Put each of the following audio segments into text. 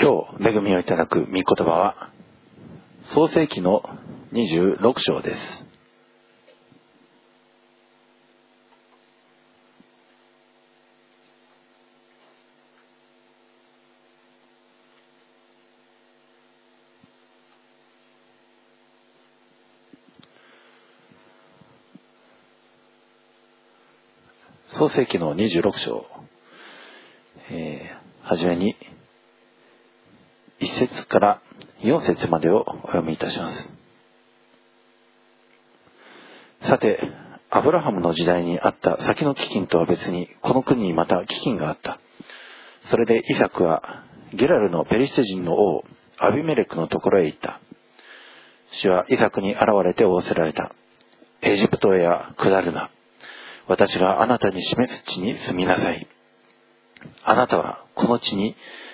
今日恵みをいただく御言葉は創世記の26章です。創世記の26章、はじめに1節から4節までをお読みいたします。さて、アブラハムの時代にあった先の飢饉とは別に、この国にまた飢饉があった。それでイサクはゲラルのペリシテ人の王アビメレクのところへ行った。主はイサクに現れて仰せられた。エジプトへは下るな。私があなたに示す地に住みなさい。あなたはこの地に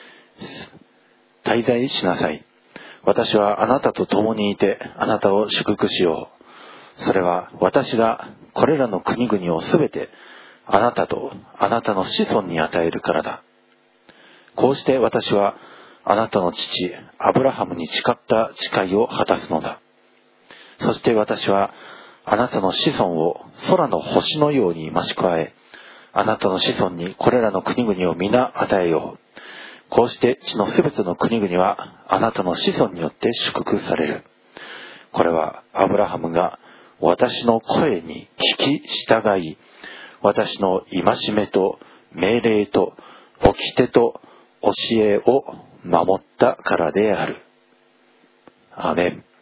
滞在しなさい。私はあなたと共にいてあなたを祝福しよう。それは私がこれらの国々をすべてあなたとあなたの子孫に与えるからだ。こうして私はあなたの父アブラハムに誓った誓いを果たすのだ。そして私はあなたの子孫を空の星のように増し加え、あなたの子孫にこれらの国々を皆与えよう。こうして地のすべての国々はあなたの子孫によって祝福される。これはアブラハムが私の声に聞き従い、私の戒めと命令と掟と教えを守ったからである。アーメン。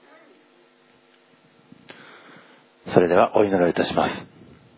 それではお祈りをいたします。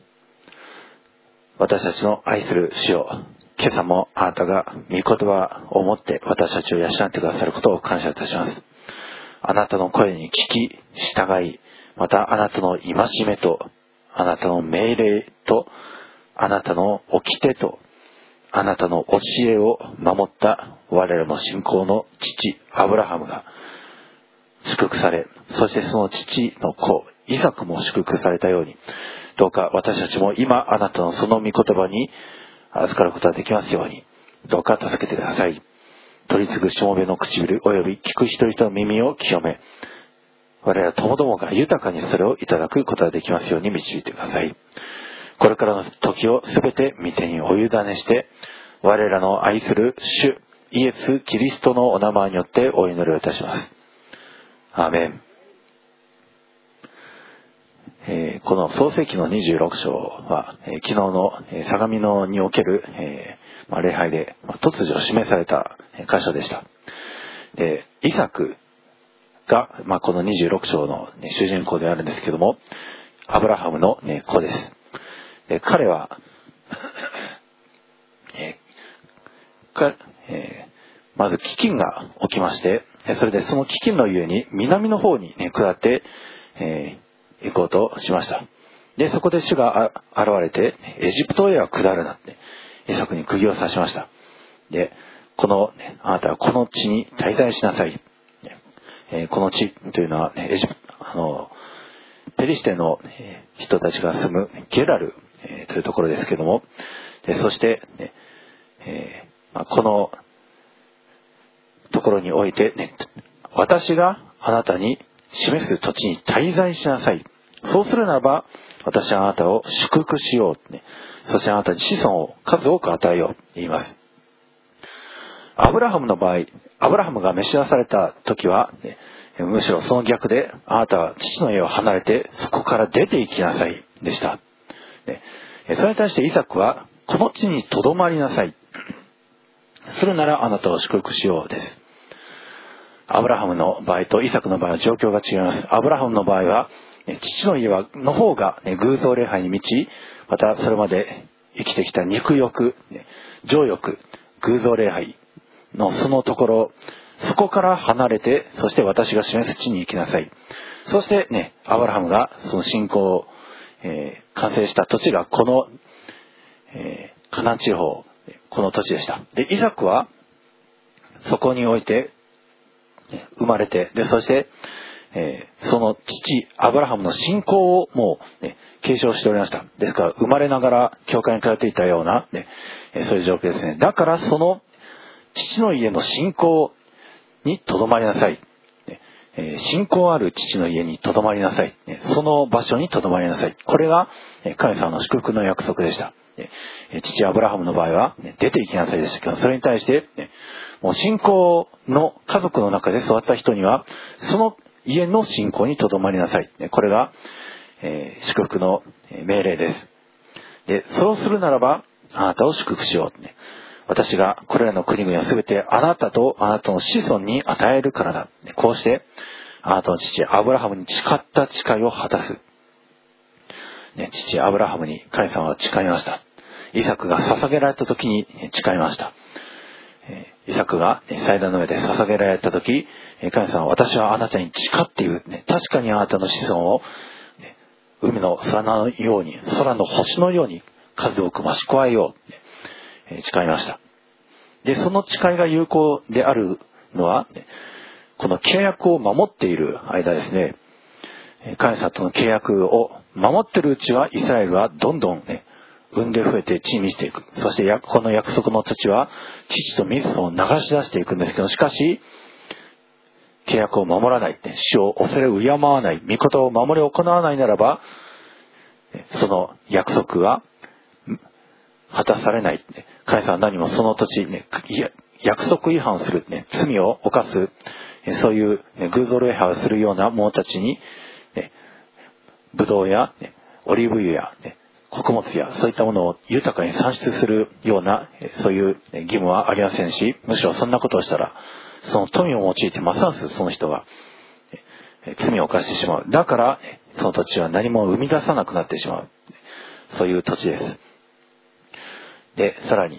私たちの愛する主よ、今朝もあなたが御言葉を持って私たちを養ってくださることを感謝いたします。あなたの声に聞き従い、またあなたの戒めとあなたの命令とあなたの掟とあなたの教えを守った我らの信仰の父アブラハムが祝福され、そしてその父の子イサクも祝福されたように、どうか私たちも今あなたのその御言葉に預かることができますように、どうか助けてください。取り次ぐしもべの唇および聞く一人一人の耳を清め、我らともどもが豊かにそれをいただくことができますように導いてください。これからの時をすべて御手にお委ねして、我らの愛する主イエス・キリストのお名前によってお祈りをいたします。アーメン。この創世記の26章は、昨日の相模野における、礼拝で突如示された箇所でした。で、イサクが、この26章の、主人公であるんですけども、アブラハムの、子です。で、彼は、まず飢饉が起きまして、それでその飢饉のゆえに南の方に、下って、行こうとしました。で、そこで主が現れて、エジプトへは下るなって、イサクに釘を刺しました。で、あなたはこの地に滞在しなさい。この地というのは、ペリシテの人たちが住むゲラルというところですけども、でそして、このところにおいて、私があなたに示す土地に滞在しなさい。そうするならば、私はあなたを祝福しよう。そしてあなたに子孫を数多く与えよう。言います。アブラハムの場合、アブラハムが召し出された時は、むしろその逆で、あなたは父の家を離れて、そこから出て行きなさい。でした。それに対してイサクは、この地に留まりなさい。するならあなたを祝福しようです。アブラハムの場合とイサクの場合は状況が違います。アブラハムの場合は、父の家の方が、偶像礼拝に満ち、またそれまで生きてきた肉欲、情欲、偶像礼拝のそのところ、そこから離れて、そして私が示す地に行きなさい。そしてアブラハムがその信仰を、完成した土地がこの、カナン地方、この土地でした。で、イサクはそこにおいて生まれて、でそして、その父アブラハムの信仰をもう、継承しておりました。ですから生まれながら教会に通っていたような、そういう状況ですね。だからその父の家の信仰をにとどまりなさい。信仰ある父の家にとどまりなさい。その場所にとどまりなさい。これが神様の祝福の約束でした。父アブラハムの場合は出て行きなさいでしたけど、それに対してもう信仰の家族の中で育った人にはその家の信仰にとどまりなさい。これが祝福の命令です。で、そうするならばあなたを祝福しよう。私がこれらの国々はすべてあなたとあなたの子孫に与えるからだ。こうしてあなたの父アブラハムに誓った誓いを果たす。父アブラハムに神様は誓いました。イサクが捧げられた時に誓いました。イサクが祭壇の上で捧げられた時、神様は私はあなたに誓っている。確かにあなたの子孫を海の空のように、空の星のように数多く増し加えよう。誓いました。で、その誓いが有効であるのは、この契約を守っている間ですね、神様との契約を守っているうちはイスラエルはどんどん産んで増えて地に満ちていく。そしてこの約束の土地は父と水を流し出していくんですけど、しかし契約を守らない、主を恐れ敬わない、御言を守り行わないならば、その約束は果たされない。神様は何もその土地、約束違反をする、罪を犯す、そういう偶像礼拝をするような者たちに、ブドウやオリーブ油や穀物やそういったものを豊かに産出するようなそういう義務はありませんし、むしろそんなことをしたらその富を用いてますますその人が罪を犯してしまう。だからその土地は何も生み出さなくなってしまう、そういう土地です。で、さらに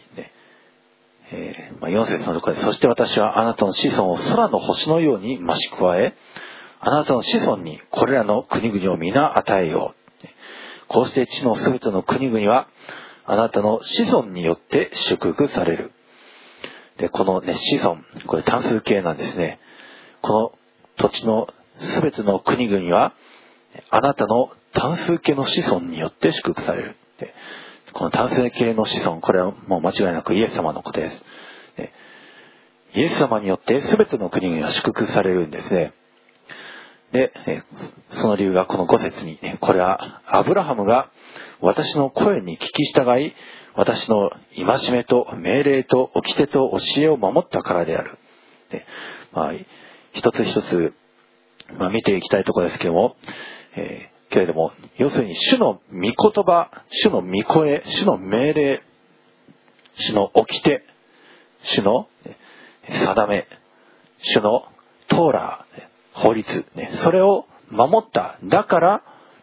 4節のところで、そして私はあなたの子孫を空の星のように増し加え、あなたの子孫にこれらの国々を皆与えよう。こうして地のすべての国々はあなたの子孫によって祝福される。で、この子孫、これ単数形なんですね。この土地のすべての国々はあなたの単数形の子孫によって祝福される。で、この単数形の子孫、これはもう間違いなくイエス様のことです。で、イエス様によってすべての国々が祝福されるんですね。で、その理由がこの5節に、これはアブラハムが私の声に聞き従い、私の戒めと命令と掟と教えを守ったからである。で、一つ一つ、見ていきたいところですけれども、けれども、要するに主の御言葉、主の御声、主の命令、主の掟、主の定め、主のトーラー、法律、それを守った。だから、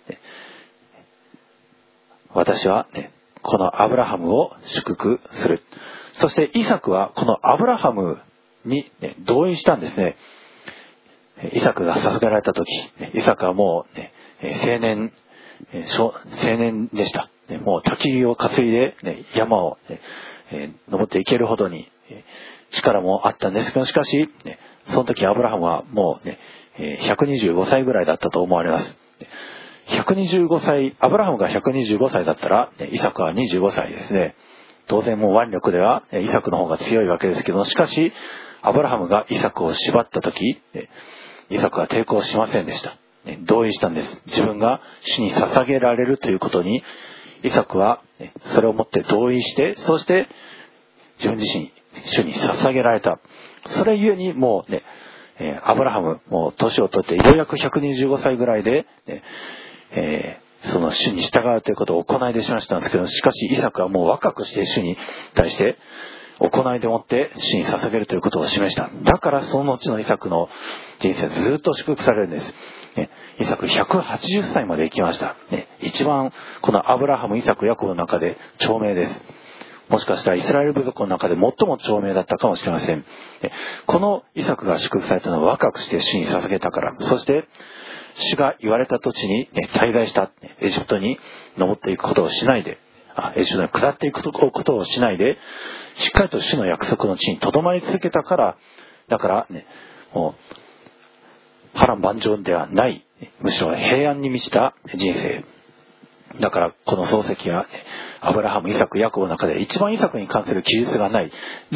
私は、このアブラハムを祝福する。そしてイサクはこのアブラハムに、同意したんですね。イサクが捧げられた時、イサクはもう、青年でした。もう焚き木を担いで、山を、登っていけるほどに、力もあったんですけど、しかし、その時アブラハムはもう125歳ぐらいだったと思われます。125歳、アブラハムが125歳だったら、イサクは25歳ですね。当然もう腕力ではイサクの方が強いわけですけど、しかし、アブラハムがイサクを縛った時、イサクは抵抗しませんでした。同意したんです。自分が主に捧げられるということに、イサクはそれをもって同意して、そして自分自身、主に捧げられた。それゆえにもうアブラハム、もう年を取ってようやく125歳ぐらいで、その主に従うということを行いでしましたんですけど、しかしイサクはもう若くして主に対して行いでもって主に捧げるということを示した。だからその後のイサクの人生ずっと祝福されるんです。イサク180歳まで生きました。一番このアブラハム、イサク、ヤコブの中で長命です。もしかしたらイスラエル部族の中で最も長命だったかもしれません。このイサクが祝福されたのは若くして主に捧げたから。そして主が言われた土地に滞在した。エジプトに登っていくことをしないで、エジプトに下っていくことをしないで、しっかりと主の約束の地に留まり続けたから、だからもう波乱万丈ではない、むしろ平安に満ちた人生。だからこの漱石はアブラハム、イサク、ヤコブの中で一番イサクに関する記述がない。で、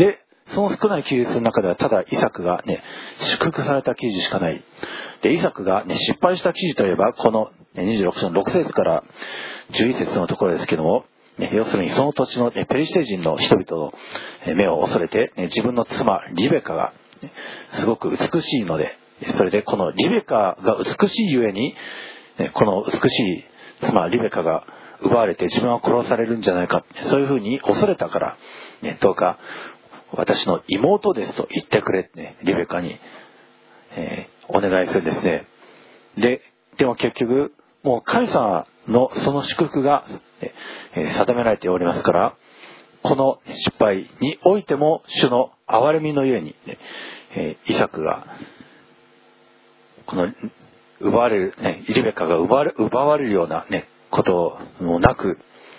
その少ない記述の中ではただイサクがね、祝福された記事しかない。で、イサクがね、失敗した記事といえば、この26章の6節から11節のところですけども、ね、要するにその土地の、ね、ペリシテ人の人々の目を恐れて、ね、自分の妻リベカが、ね、すごく美しいので、それでこのリベカが美しいゆえに、ね、この美しい妻リベカが奪われて自分は殺されるんじゃないか、そういうふうに恐れたから、ね、どうか私の妹ですと言ってくれって、ね、リベカに、お願いするんですね。でも結局もう神様のその祝福が、定められておりますから、この失敗においても主の憐れみのゆえに、ね、イサクがこの奪われる、ね、リベカが奪われるような、ね、こともなく、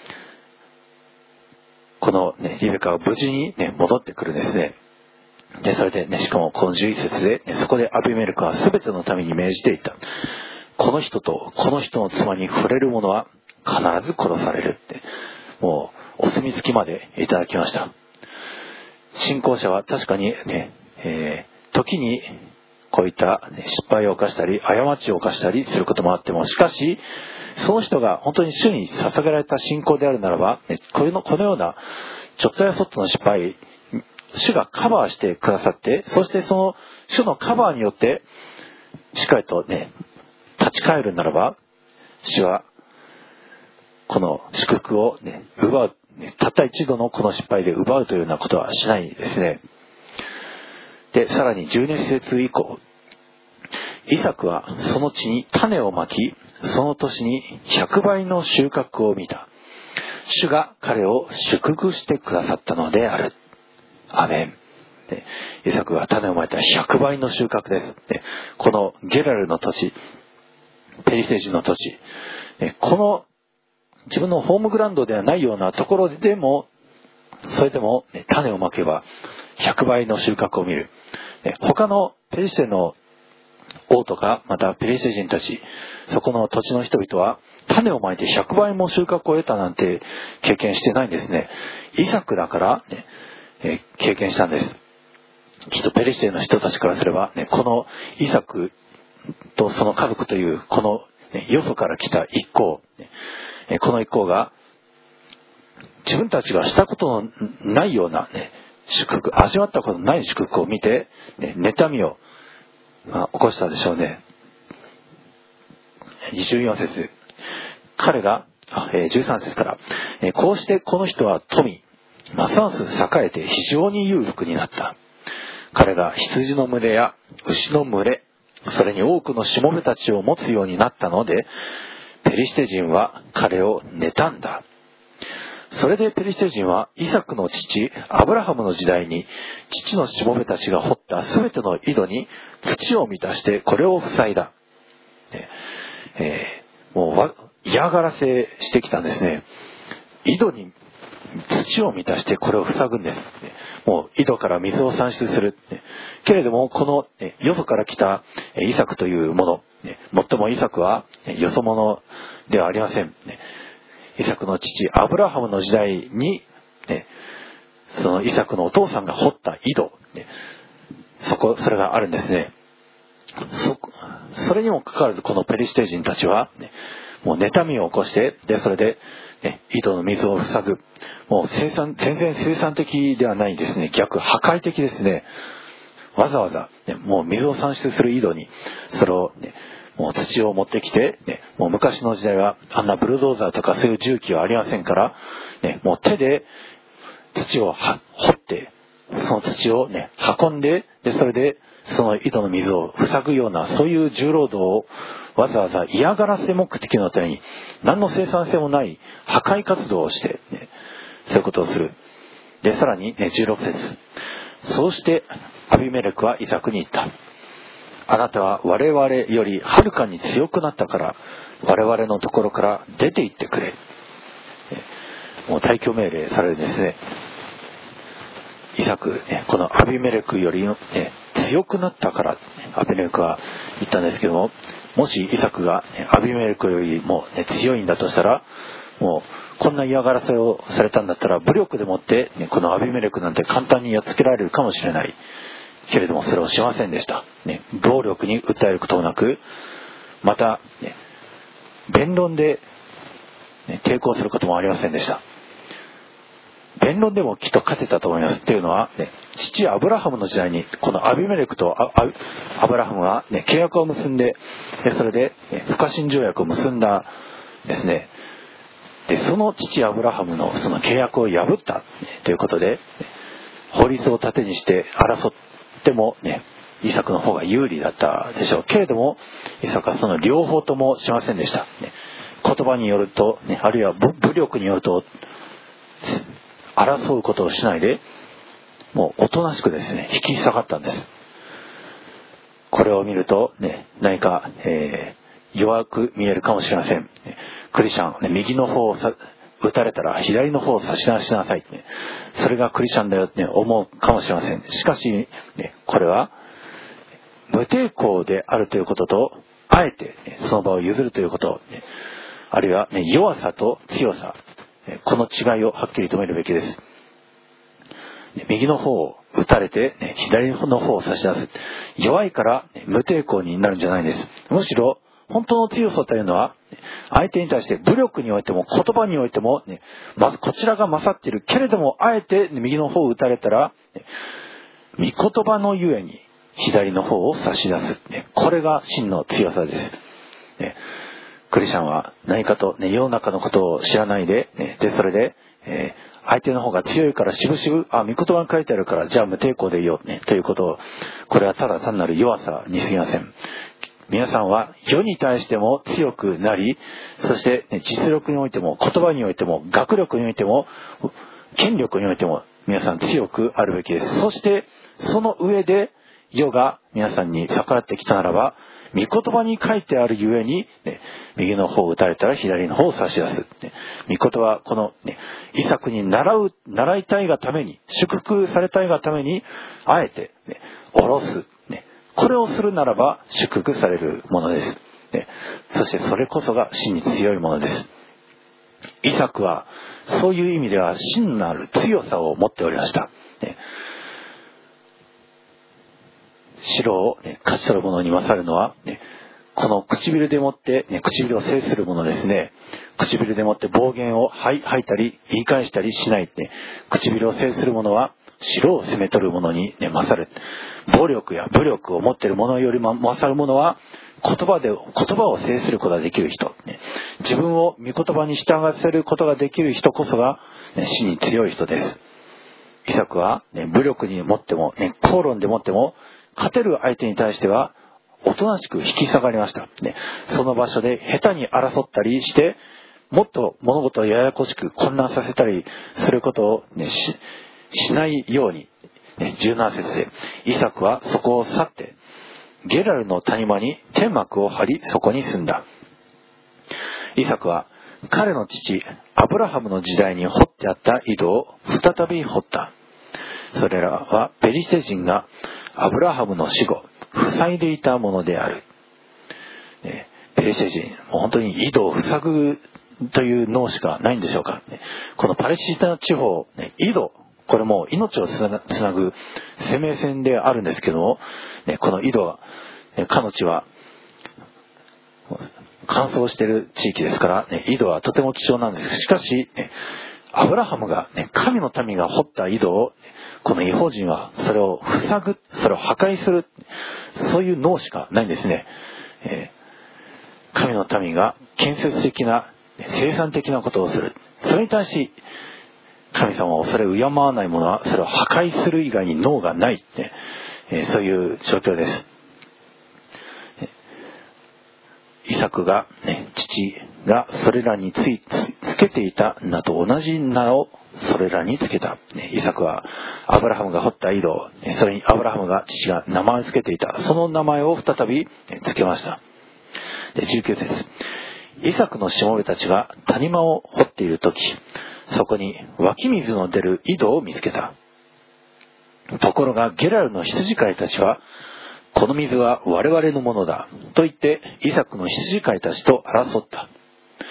この、ね、リベカが無事に、ね、戻ってくるんですね。で、それで、ね、しかもこの11節で、ね、そこでアビメレクは全ての民に命じていた。この人とこの人の妻に触れる者は必ず殺されるって、もうお墨付きまでいただきました。信仰者は確かにね、時にこういった、ね、失敗を犯したり過ちを犯したりすることもあっても、しかしその人が本当に主に捧げられた信仰であるならば、ね、このようなちょっとやそっとの失敗、主がカバーしてくださって、そしてその主のカバーによってしっかりとね、立ち返るならば、主はこの祝福を、ね、奪う、ね、たった一度のこの失敗で奪うというようなことはしないですね。で、さらに12節以降、イサクはその地に種をまき、その年に100倍の収穫を見た。主が彼を祝福してくださったのである。アメン。で、イサクが種をまいた100倍の収穫です。で、このゲラルの土地、ペリシテ人の土地、この自分のホームグラウンドではないようなところでも、それでも種をまけば100倍の収穫を見る。他のペリシテの王とか、またペリシテ人たち、そこの土地の人々は種をまいて100倍も収穫を得たなんて経験してないんですね。イサクだから、ね、経験したんです。きっとペリシテの人たちからすれば、ね、このイサクとその家族というこの、ね、よそから来た一行、ね、この一行が自分たちがしたことのないような、ね、祝福、味わったことのない祝福を見て、ね、妬みを、起こしたでしょうね。24節、彼が13節から、こうしてこの人は富、ますます栄えて非常に裕福になった。彼が羊の群れや牛の群れ、それに多くのしもべたちを持つようになったので、ペリシテ人は彼を妬んだ。それでペリシテ人はイサクの父アブラハムの時代に父のしもべたちが掘ったすべての井戸に土を満たしてこれを塞いだ。もう嫌がらせしてきたんですね。井戸に土を満たしてこれを塞ぐんです。もう井戸から水を産出する。けれどもこのよそから来たイサクというもの、もっともイサクはよそ者ではありません。イサクの父アブラハムの時代に、そのイサクのお父さんが掘った井戸、それがあるんですね。それにもかかわらずこのペリシテ人たちは、もう妬みを起こして、でそれで、井戸の水を塞ぐ。もう全然生産的ではないんですね。逆破壊的ですね。わざわざ、もう水を産出する井戸にそれを、もう土を持ってきて、もう昔の時代はあんなブルドーザーとかそういう重機はありませんから、もう手で土を掘って、その土を運んで、それでその井戸の水を塞ぐようなそういう重労働をわざわざ嫌がらせ目的のために何の生産性もない破壊活動をして、そういうことをする。でさらに、16節、そうしてアビメレクはイサクに言った。あなたは我々よりはるかに強くなったから我々のところから出て行ってくれ。もう退去命令されるんですね。イサク、このアビメレクより強くなったからアビメレクは言ったんですけども、もしイサクがアビメレクよりも強いんだとしたら、もうこんな嫌がらせをされたんだったら武力でもって、このアビメレクなんて簡単にやっつけられるかもしれないけれども、それをしませんでした。暴力に訴えることもなく、また、弁論で、抵抗することもありませんでした。弁論でもきっと勝てたと思います。というのは、父アブラハムの時代にこのアビメレクとアブラハムは、契約を結んで、それで不可侵条約を結んだですね。でその父アブラハムのその契約を破ったということで、法律を盾にして争ってもイサクの方が有利だったでしょうけれども、イサクはその両方ともしませんでした。言葉によると、あるいは武力によると争うことをしないで、もうおとなしくですね引き下がったんです。これを見ると何か、弱く見えるかもしれません。クリスチャン、右の方を打たれたら左の方を差し出しなさい、それがクリスチャンだよって思うかもしれません。しかし、これは無抵抗であるということと、あえてその場を譲るということ、あるいは弱さと強さ、この違いをはっきりと見るべきです。右の方を打たれて左の方を差し出す、弱いから無抵抗になるんじゃないんです。むしろ本当の強さというのは、相手に対して武力においても言葉においても、まずこちらが勝っているけれども、あえて右の方を打たれたら、御言葉のゆえに左の方を差し出す。これが真の強さです。クリスチャンは何かと、世の中のことを知らないで、それで、相手の方が強いからしぶしぶ、御言葉に書いてあるからじゃあ無抵抗でいいよ、ということを、これはただ単なる弱さに過ぎません。皆さんは世に対しても強くなり、そして実力においても言葉においても学力においても権力においても皆さん強くあるべきです。そしてその上で世が皆さんに逆らってきたならば、御言葉に書いてあるゆえに、右の方を打たれたら左の方を差し出す。御言葉、この、イサクに習いたいがために、祝福されたいがために、あえて、下ろす。これをするならば祝福されるものです。そしてそれこそが真に強いものです。イサクはそういう意味では真なる強さを持っておりました。城を勝ち取る者に勝るのは、この唇でもって、唇を制する者ですね。唇でもって暴言を吐いたり言い返したりしない。唇を制する者は城を攻め取る者に、勝る。暴力や武力を持っている者よりも勝る者は言葉を制することができる人。自分を御言葉に従わせることができる人こそが、真に強い人です。イサクは、武力にもっても、口論でもっても勝てる相手に対してはおとなしく引き下がりました。その場所で下手に争ったりして、もっと物事をややこしく混乱させたりすることを、しないように、17節でイサクはそこを去ってゲラルの谷間に天幕を張り、そこに住んだ。イサクは彼の父アブラハムの時代に掘ってあった井戸を再び掘った。それらはペリシテ人がアブラハムの死後塞いでいたものである。ペリシテ人、もう本当に井戸を塞ぐという脳しかないんでしょうか。このパレスチナ地方、井戸、これも命をつなぐ生命線であるんですけども、この井戸は、かの地は乾燥している地域ですから、井戸はとても貴重なんです。しかし、アブラハムが、神の民が掘った井戸を、この異邦人はそれを塞ぐ、それを破壊する、そういう脳しかないんですね。神の民が建設的な生産的なことをする。それに対し神様はそれを敬わない者はそれを破壊する以外に脳がない、そういう状況です。イサクが、父がそれらにつけていた名と同じ名をそれらにつけた。イサクはアブラハムが掘った井戸、それにアブラハムが父が名前をつけていた、その名前を再びつけました。19節、イサクのしもべたちが谷間を掘っているとき、そこに湧き水の出る井戸を見つけた。ところがゲラルの羊飼いたちは、この水は我々のものだと言ってイサクの羊飼いたちと争った。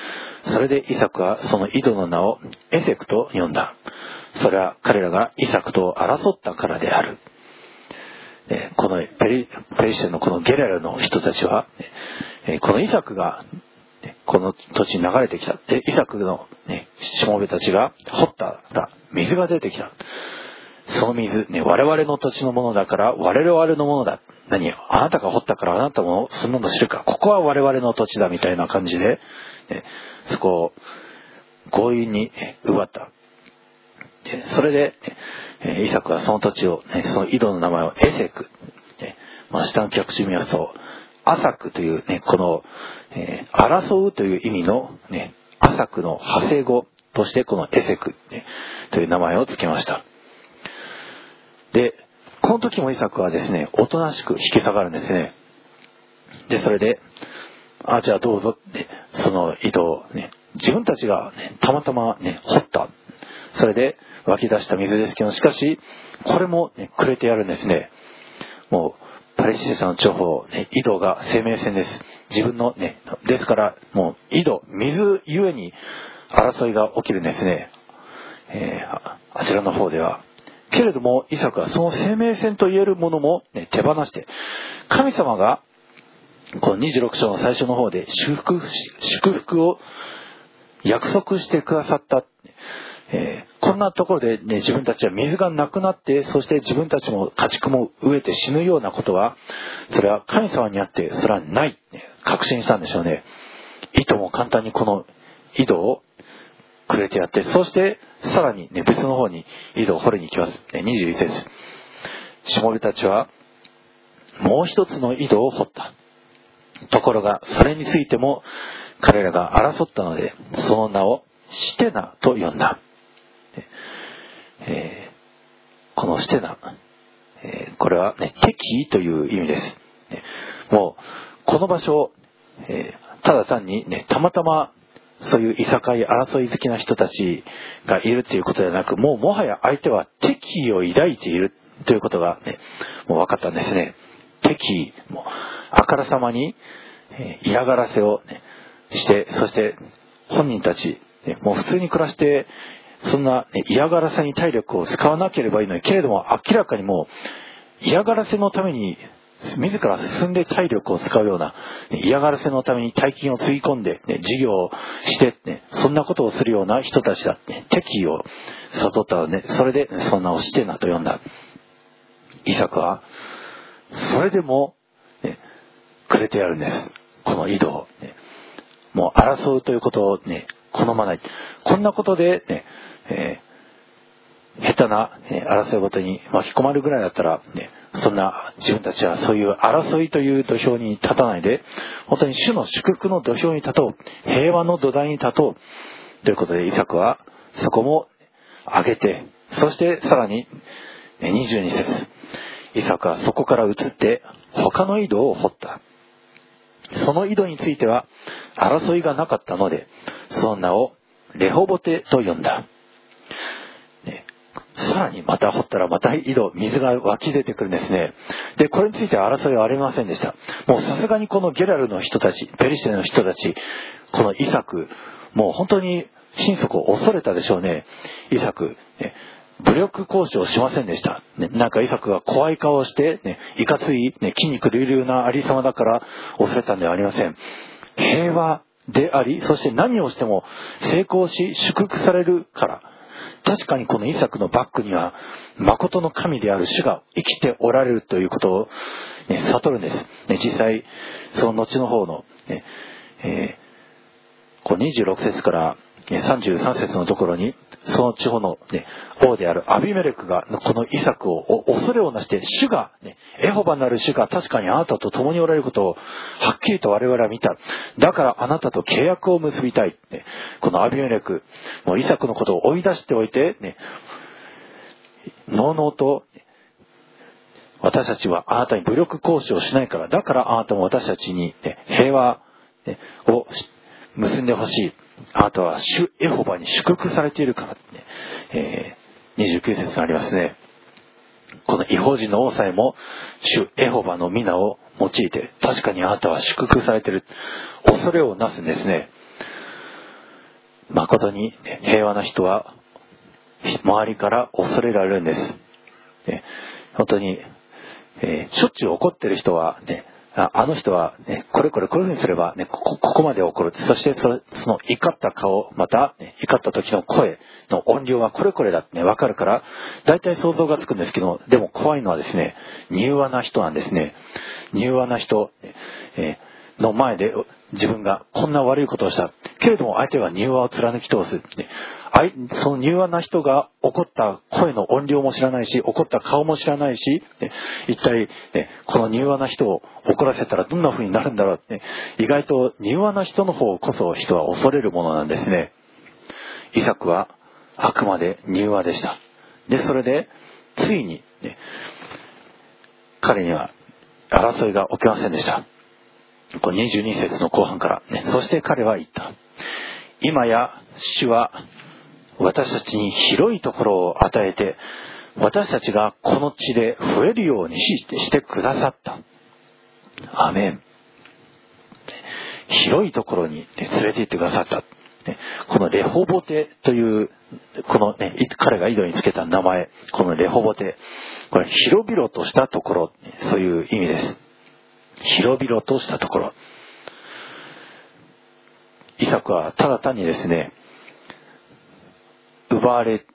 それでイサクはその井戸の名をエセクと呼んだ。それは彼らがイサクと争ったからである。このペリシテのこのゲラルの人たちは、このイサクがこの土地に流れてきた。イサクのしもべたちが掘ったら水が出てきた。その水、我々の土地のものだから我々のものだ。あなたが掘ったからあなたもそんなの知るか。ここは我々の土地だみたいな感じで、そこを強引に奪った。それでイサクはその土地を、その井戸の名前をエセク、下の訳してみますとアサクという、この、争うという意味の、アサクの派生語としてこのエセク、という名前を付けました。でこの時もイサクはですね、おとなしく引き下がるんですね。でそれでじゃあどうぞって、その井戸を自分たちが、たまたま掘った、それで湧き出した水ですけど、しかしこれも、くれてやるんですね。もうパレスチナの地方、井戸が生命線です。自分のですからもう井戸、水ゆえに争いが起きるんですね。あちらの方では。けれどもイサクはその生命線といえるものも、手放して、神様がこの26章の最初の方で祝福を約束してくださった。こんなところで、自分たちは水がなくなって、そして自分たちも家畜も飢えて死ぬようなことは、それは神様にあってそれはない、確信したんでしょうね。いとも簡単にこの井戸をくれてやって、そしてさらに、別の方に井戸を掘りに行きます。21節。しもべたちはもう一つの井戸を掘った。ところがそれについても彼らが争ったので、その名をシテナと呼んだ。このシテナ、これは、敵意という意味です。もうこの場所、ただ単に、たまたまそういういさかい争い好きな人たちがいるということではなく、もはや相手は敵意を抱いているということが、もう分かったんですね。敵意、もうあからさまに、嫌がらせを、して、そして本人たち、もう普通に暮らしてそんな、嫌がらせに体力を使わなければいいのに、けれども明らかにもう嫌がらせのために自ら進んで体力を使うような、嫌がらせのために大金をつぎ込んで、事業をして、そんなことをするような人たちだ。敵意を誘ったので、それでそんなをシテナと呼んだ。イサクはそれでも、くれてやるんです。この井戸を、もう争うということを好まない。こんなことで、下手な争いごとに巻き込まれるぐらいだったら、そんな自分たちはそういう争いという土俵に立たないで、本当に主の祝福の土俵に立とう、平和の土台に立とうということで、イサクはそこも上げて、そしてさらに22節、イサクはそこから移って他の井戸を掘った。その井戸については争いがなかったので、その名をレホボテと呼んだ。さらにまた掘ったらまた井戸、水が湧き出てくるんですね。で、これについては争いはありませんでした。もうさすがにこのゲラルの人たち、ペリシテの人たち、このイサク、もう本当に心底恐れたでしょうね。イサク、武力交渉しませんでした。なんかイサクが怖い顔をして、いかつい、筋肉隆々なありさまだから恐れたんではありません。平和であり、そして何をしても成功し祝福されるから。確かにこのイサクのバックには誠の神である主が生きておられるということを、悟るんです。実際その後の方の、26節から33節のところに、その地方の、王であるアビメレクがこのイサクを恐れをなして、主が、エホバなる主が確かにあなたと共におられることをはっきりと我々は見た。だからあなたと契約を結びたい。このアビメレク、もうイサクのことを追い出しておいて、のうのうと、私たちはあなたに武力行使をしないから、だからあなたも私たちに、平和を結んでほしい。あなたは主エホバに祝福されているから、29節にありますね。この異邦人の王さえも主エホバの皆を用いて、確かにあなたは祝福されている、恐れをなすんですね。 誠に平和な人は周りから恐れられるんです。本当に、しょっちゅう怒ってる人は、あの人は、これこういうふうにすれば、ここまで怒る。そしてその怒った顔、また、怒った時の声の音量がこれこれだってわかるから、大体想像がつくんですけど、でも怖いのはですね、柔和な人なんですね。柔和な人、の前で自分がこんな悪いことをしたけれども相手は柔和を貫き通す。その柔和な人が怒った声の音量も知らないし、怒った顔も知らないし、一体この柔和な人を怒らせたらどんな風になるんだろうって、意外と柔和な人の方こそ人は恐れるものなんですね。イサクはあくまで柔和でした。でそれでついに、彼には争いが起きませんでした。この22節の後半から、そして彼は言った。今や主は私たちに広いところを与えて、私たちがこの地で増えるようにしてくださった。アメン。広いところに連れて行ってくださった。このレホボテという、この彼が井戸につけた名前、このレホボテ、これ広々としたところ、そういう意味です。広々としたところ。イサクはただ単にですね、奪われ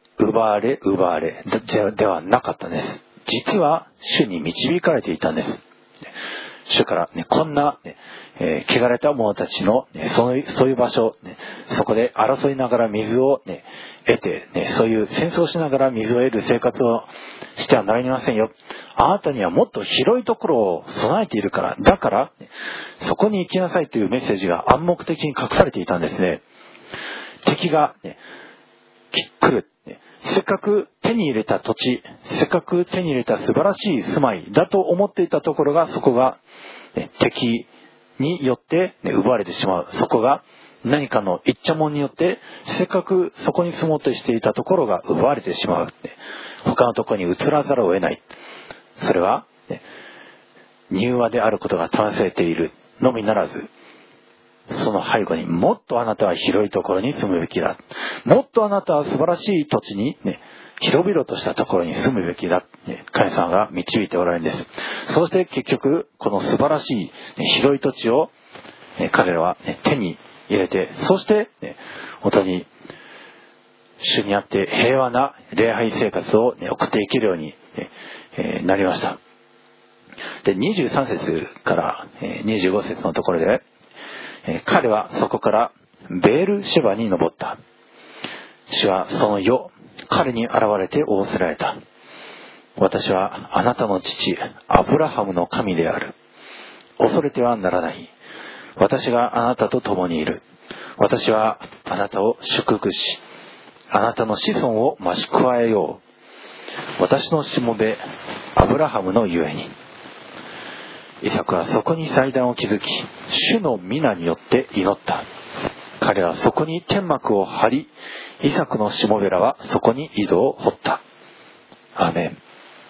ではなかったんです。実は主に導かれていたんです。主から、こんな、汚れた者たちの、そういう場所、そこで争いながら水を、得て、そういう戦争しながら水を得る生活をしてはなりませんよ。あなたにはもっと広いところを備えているから、だから、そこに行きなさいというメッセージが暗黙的に隠されていたんですね。敵が、来る。せっかく手に入れた土地、せっかく手に入れた素晴らしい住まいだと思っていたところが、そこが敵によって奪われてしまう。そこが何かのイッチャモンによって、せっかくそこに住もうとしていたところが奪われてしまう。他のところに移らざるを得ない。それは柔和であることが試されているのみならず、その背後にもっとあなたは広いところに住むべきだ。もっとあなたは素晴らしい土地に、広々としたところに住むべきだ。神様が導いておられるんです。そして結局、この素晴らしい広い土地を彼らは手に入れて、そして本当に主にあって平和な礼拝生活を送っていけるようになりました。で、23節から25節のところで、彼はそこからベールシェバに登った。主はその夜、彼に現れて仰せられた。私はあなたの父アブラハムの神である。恐れてはならない。私があなたと共にいる。私はあなたを祝福し、あなたの子孫を増し加えよう。私のしもべアブラハムのゆえに。イサクはそこに祭壇を築き、主の皆によって祈った。彼はそこに天幕を張り、イサクのしもべらはそこに井戸を掘った。アーメン。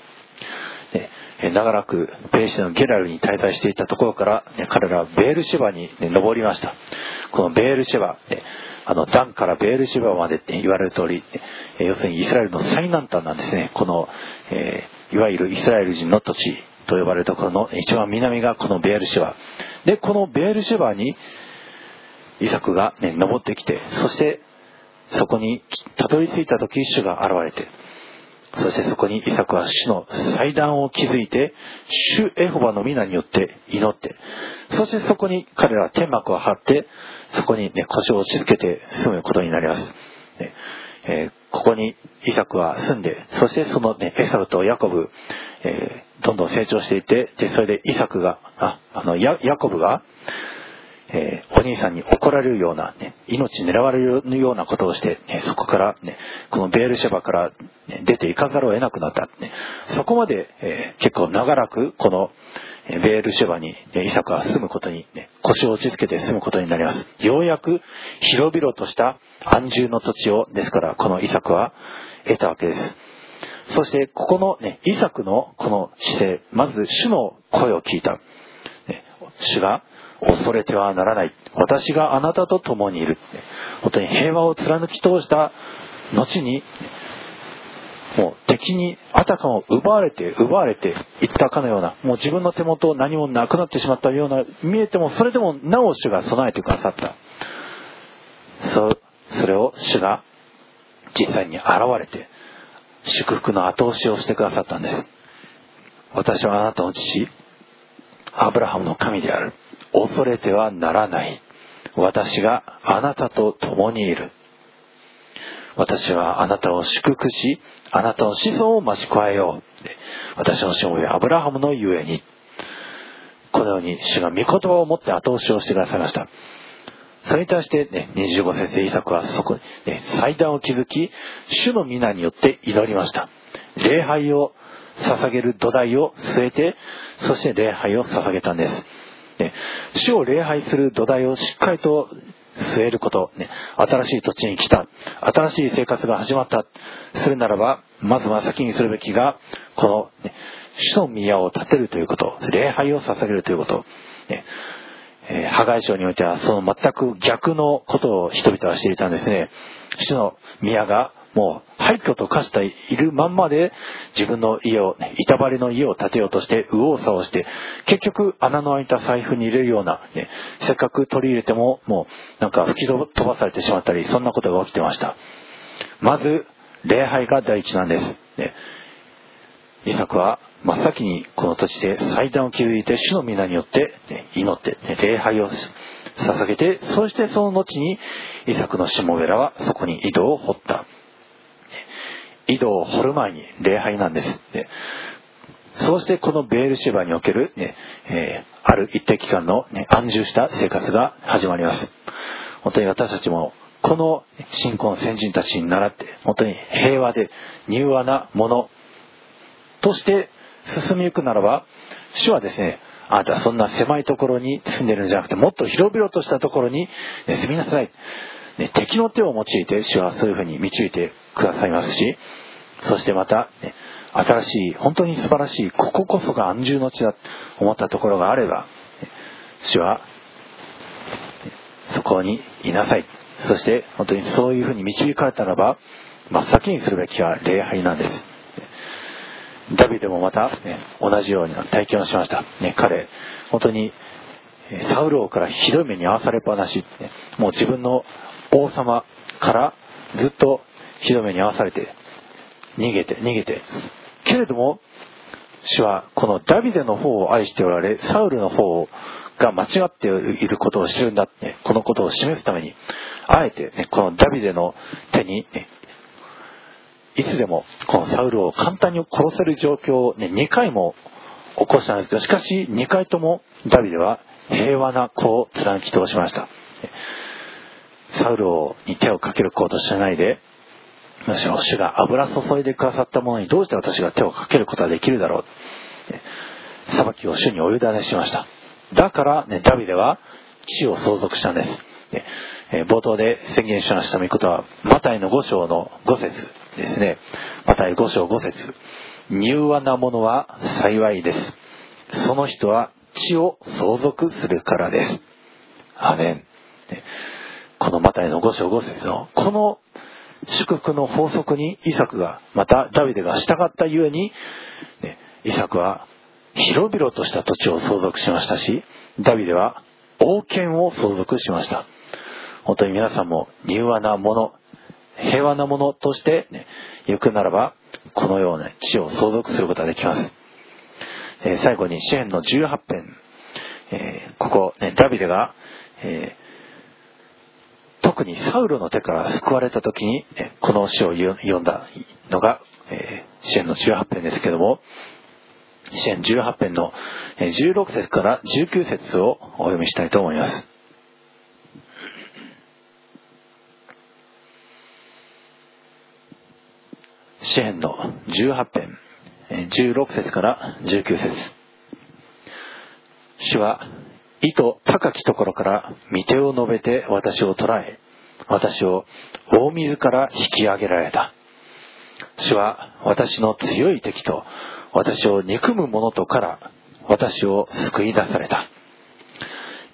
長らくペレシテのゲラルに滞在していたところから、彼らはベールシェバに登りました。このベールシェバ、ダンからベールシェバまでって言われる通り、要するにイスラエルの最南端なんですね。この、いわゆるイスラエル人の土地と呼ばれるところの一番南がこのベールシェバで、このベールシェバにイサクが、登ってきて、そしてそこにたどり着いた時、主が現れて、そしてそこにイサクは主の祭壇を築いて、主エホバの皆によって祈って、そしてそこに彼らは天幕を張って、そこに、腰を落ち着けて住むことになります。ここにイサクは住んで、そしてその、エサウとヤコブ、どんどん成長していって、でそれでイサクがヤコブが、お兄さんに怒られるような、命狙われるようなことをして、そこから、このベールシェバから、出ていかざるを得なくなった。そこまで、結構長らくこのベールシェバに、イサクは住むことに、腰を落ち着けて住むことになります。ようやく広々とした安住の土地を、ですからこのイサクは得たわけです。そしてここの、イサクのこの姿勢、まず主の声を聞いた。主が恐れてはならない。私があなたと共にいる。本当に平和を貫き通した後に、もう敵にあたかも奪われていったかのような、もう自分の手元何もなくなってしまったような見えても、それでもなお主が備えてくださった。それを主が実際に現れて祝福の後押しをしてくださったんです。私はあなたの父アブラハムの神である。恐れてはならない。私があなたと共にいる。私はあなたを祝福し、あなたの子孫を増し加えよう。私のしもべアブラハムのゆえに。このように主が御言葉を持って後押しをしてくださいました。それに対してね、25節でイサクはそこに、ね、祭壇を築き、主の皆によって祈りました。礼拝を捧げる土台を据えて、そして礼拝を捧げたんです。ね、主を礼拝する土台をしっかりと据えること、ね、新しい土地に来た、新しい生活が始まった、するならば、まず真っ先にするべきが、この、ね、主の宮を建てるということ、礼拝を捧げるということ、ね、ハガイ書においてはその全く逆のことを人々はしていたんですね。主の宮がもう廃墟と化しているまんまで自分の家を、板張りの家を建てようとして右往左往して、結局穴の開いた財布に入れるような、ね、せっかく取り入れてももうなんか吹き飛ばされてしまったり、そんなことが起きてました。まず礼拝が第一なんです、ね。イサクは真っ先にこの土地で祭壇を築いて主の皆によって、祈って、礼拝を捧げて、そしてその後にイサクのしもべらはそこに井戸を掘った。井戸を掘る前に礼拝なんです。そうしてこのベールシェバにおける、ある一定期間の、安住した生活が始まります。本当に私たちもこの信仰の先人たちに倣って本当に平和で柔和なものとして進みゆくならば、主はですね、あなたはそんな狭いところに住んでいるんじゃなくて、もっと広々としたところに住みなさい。敵の手を用いて主はそういうふうに導いてくださいますし、そしてまた、新しい本当に素晴らしい、こここそが安住の地だと思ったところがあれば、主はそこにいなさい。そして本当にそういうふうに導かれたならば、真っ先にするべきは礼拝なんです。ダビデもまた、同じような体験をしました。彼本当にサウル王からひどい目に遭わされっぱなし、もう自分の王様からずっとひどい目に遭わされて逃げてけれども、主はこのダビデの方を愛しておられ、サウルの方が間違っていることを知るんだって、このことを示すためにあえて、このダビデの手に、いつでもこのサウルを簡単に殺せる状況を、2回も起こしたんですけど、しかし2回ともダビデは平和な子を貫き通しました。サウルに手をかけることを知らないで、主が油注いでくださったものにどうして私が手をかけることができるだろう、裁きを主にお委ねしました。だから、ダビデは地を相続したんです。冒頭で宣言しました御言葉はマタイの5章の5節ですね。マタイ5章5節、柔和なものは幸いです。その人は地を相続するからです。アメン。このマタイの5章5節のこの祝福の法則にイサクが、またダビデが従ったゆえに、イサクは広々とした土地を相続しましたし、ダビデは王権を相続しました。本当に皆さんも柔和なもの、平和なものとして行くならば、このような地を相続することができます。最後に詩編の18編、ここ、ダビデが、特にサウルの手から救われた時に、この詩を読んだのが、詩編の18編ですけども、詩編18編の16節から19節をお読みしたいと思います。詩編の18編16節から19節、主は意図高きところから御手を述べて私を捉え、私を大水から引き上げられた。主は私の強い敵と私を憎む者とから私を救い出された。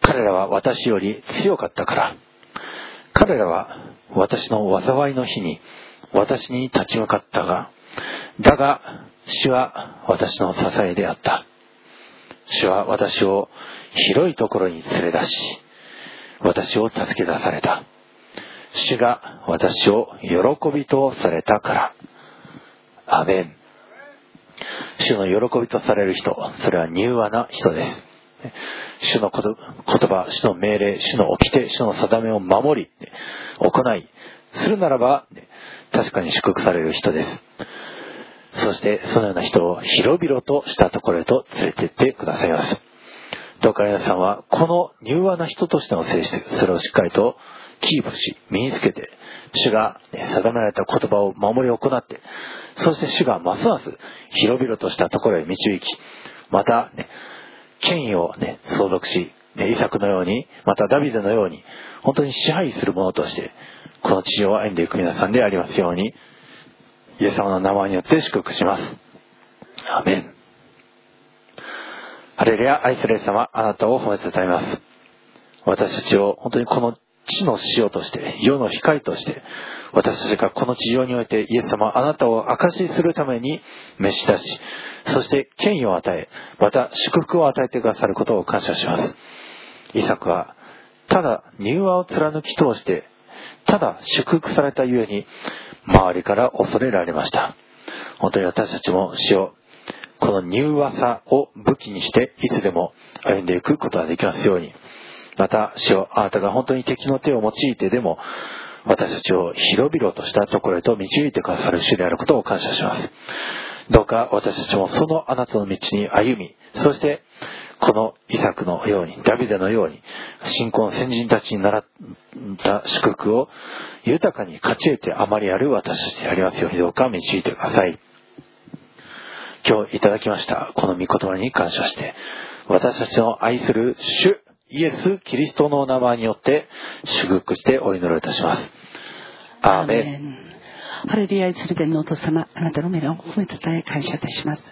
彼らは私より強かったから。彼らは私の災いの日に私に立ち向かったが、だが主は私の支えであった。主は私を広いところに連れ出し、私を助け出された。主が私を喜びとされたから。アメン。主の喜びとされる人、それは柔和な人です。主の言葉、主の命令、主の掟、主の定めを守り、行い、するならば、確かに祝福される人です。そしてそのような人を広々としたところへと連れてってくださいます。どうか皆さんはこの柔和な人としての性質、それをしっかりとキープし、身につけて、主が定められた言葉を守り行って、そして主がますます広々としたところへ導き、また、権威を相続し、イサクのように、またダビデのように、本当に支配する者として、この地上を歩んでいく皆さんでありますように、イエス様の名前によって祝福します。アメン。ハレルヤ。愛するイエス様、あなたを褒めたたえます。私たちを本当にこの地の塩として、世の光として、私たちがこの地上においてイエス様、あなたを証しするために召し出し、そして権威を与え、また祝福を与えてくださることを感謝します。イサクはただ柔和を貫き通して、ただ祝福されたゆえに周りから恐れられました。本当に私たちも主をこの柔和さを武器にしていつでも歩んでいくことができますように。また主よ、あなたが本当に敵の手を用いてでも私たちを広々としたところへと導いてくださる主であることを感謝します。どうか私たちもそのあなたの道に歩み、そしてこのイサクのように、ダビデのように、信仰の先人たちに習った祝福を豊かに勝ち得てあまりある私たちでありますように、どうか導いてください。今日いただきましたこの御言葉に感謝して、私たちの愛する主イエス・キリストの名前によって祝福してお祈りいたします。アーメン。 ハレルヤ。愛する天のお父様、あなたの皆を褒めたたえ感謝いたします。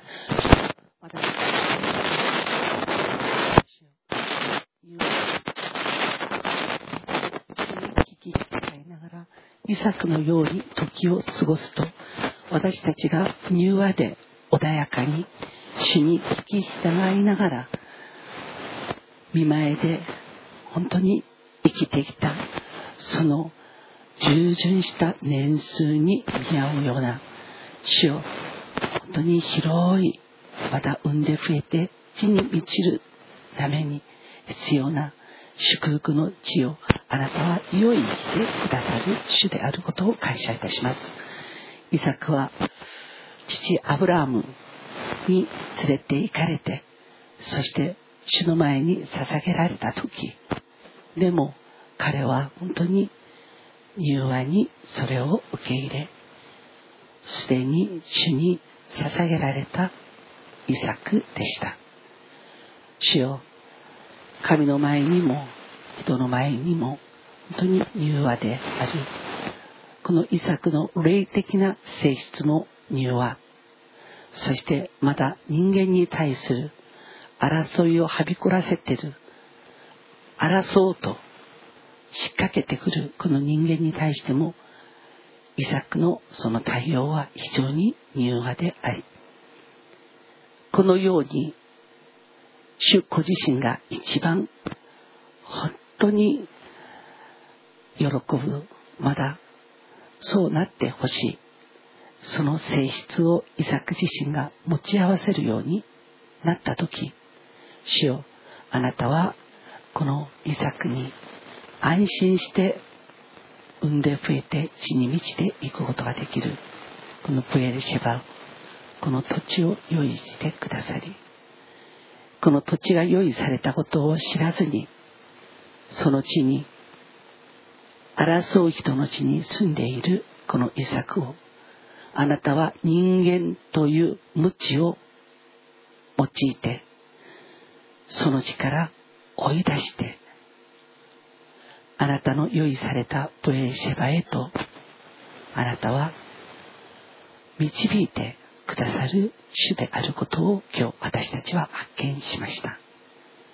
イサクのように時を過ごすと、私たちが柔和で穏やかに主に聞き従いながら、御前で本当に生きてきたその従順した年数に見合うような主を本当に広い、また産んで増えて地に満ちるために必要な祝福の地をあなたは用意してくださる主であることを感謝いたします。イサクは父アブラハムに連れて行かれて、そして主の前に捧げられた時でも彼は本当に柔和にそれを受け入れ、すでに主に捧げられたイサクでした。主よ、神の前にも人の前にも本当に柔和であるこのイサクの霊的な性質も柔和、そしてまた人間に対する争いをはびこらせている、争おうと仕掛けてくるこの人間に対してもイサクのその対応は非常に柔和であり、このように主ご自身が一番本当に喜ぶ、まだそうなってほしい、その性質をイサク自身が持ち合わせるようになったとき、主よ、あなたはこのイサクに安心して産んで増えて地に満ちていくことができるこのプエルシェバ、この土地を用意してくださり、この土地が用意されたことを知らずに、その地に争う人の地に住んでいるこのイサクを、あなたは人間という無知を用いてその地から追い出して、あなたの用意されたブエシェバへとあなたは導いてくださる主であることを今日私たちは発見しました。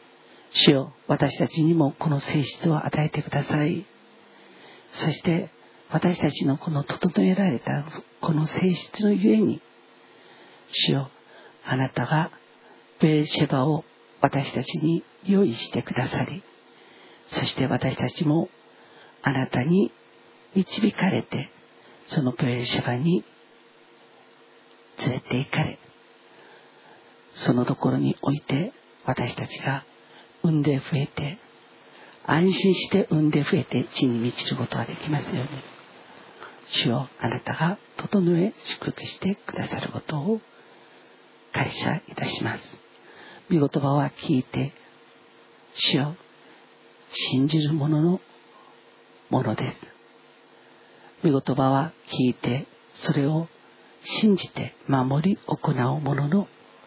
主よ、私たちにもこの性質を与えてください。そして私たちのこの整えられたこの性質のゆえに、主よ、あなたがベエシェバを私たちに用意してくださり、そして私たちもあなたに導かれて、そのベエシェバに連れて行かれ、そのところにおいて私たちが産んで増えて、安心して産んで増えて地に満ちることができますように、主よ、あなたが整え祝福してくださることを感謝いたします。御言葉は聞いて、主よ、信じる者のものです。御言葉は聞いて、それを信じて守り行う者の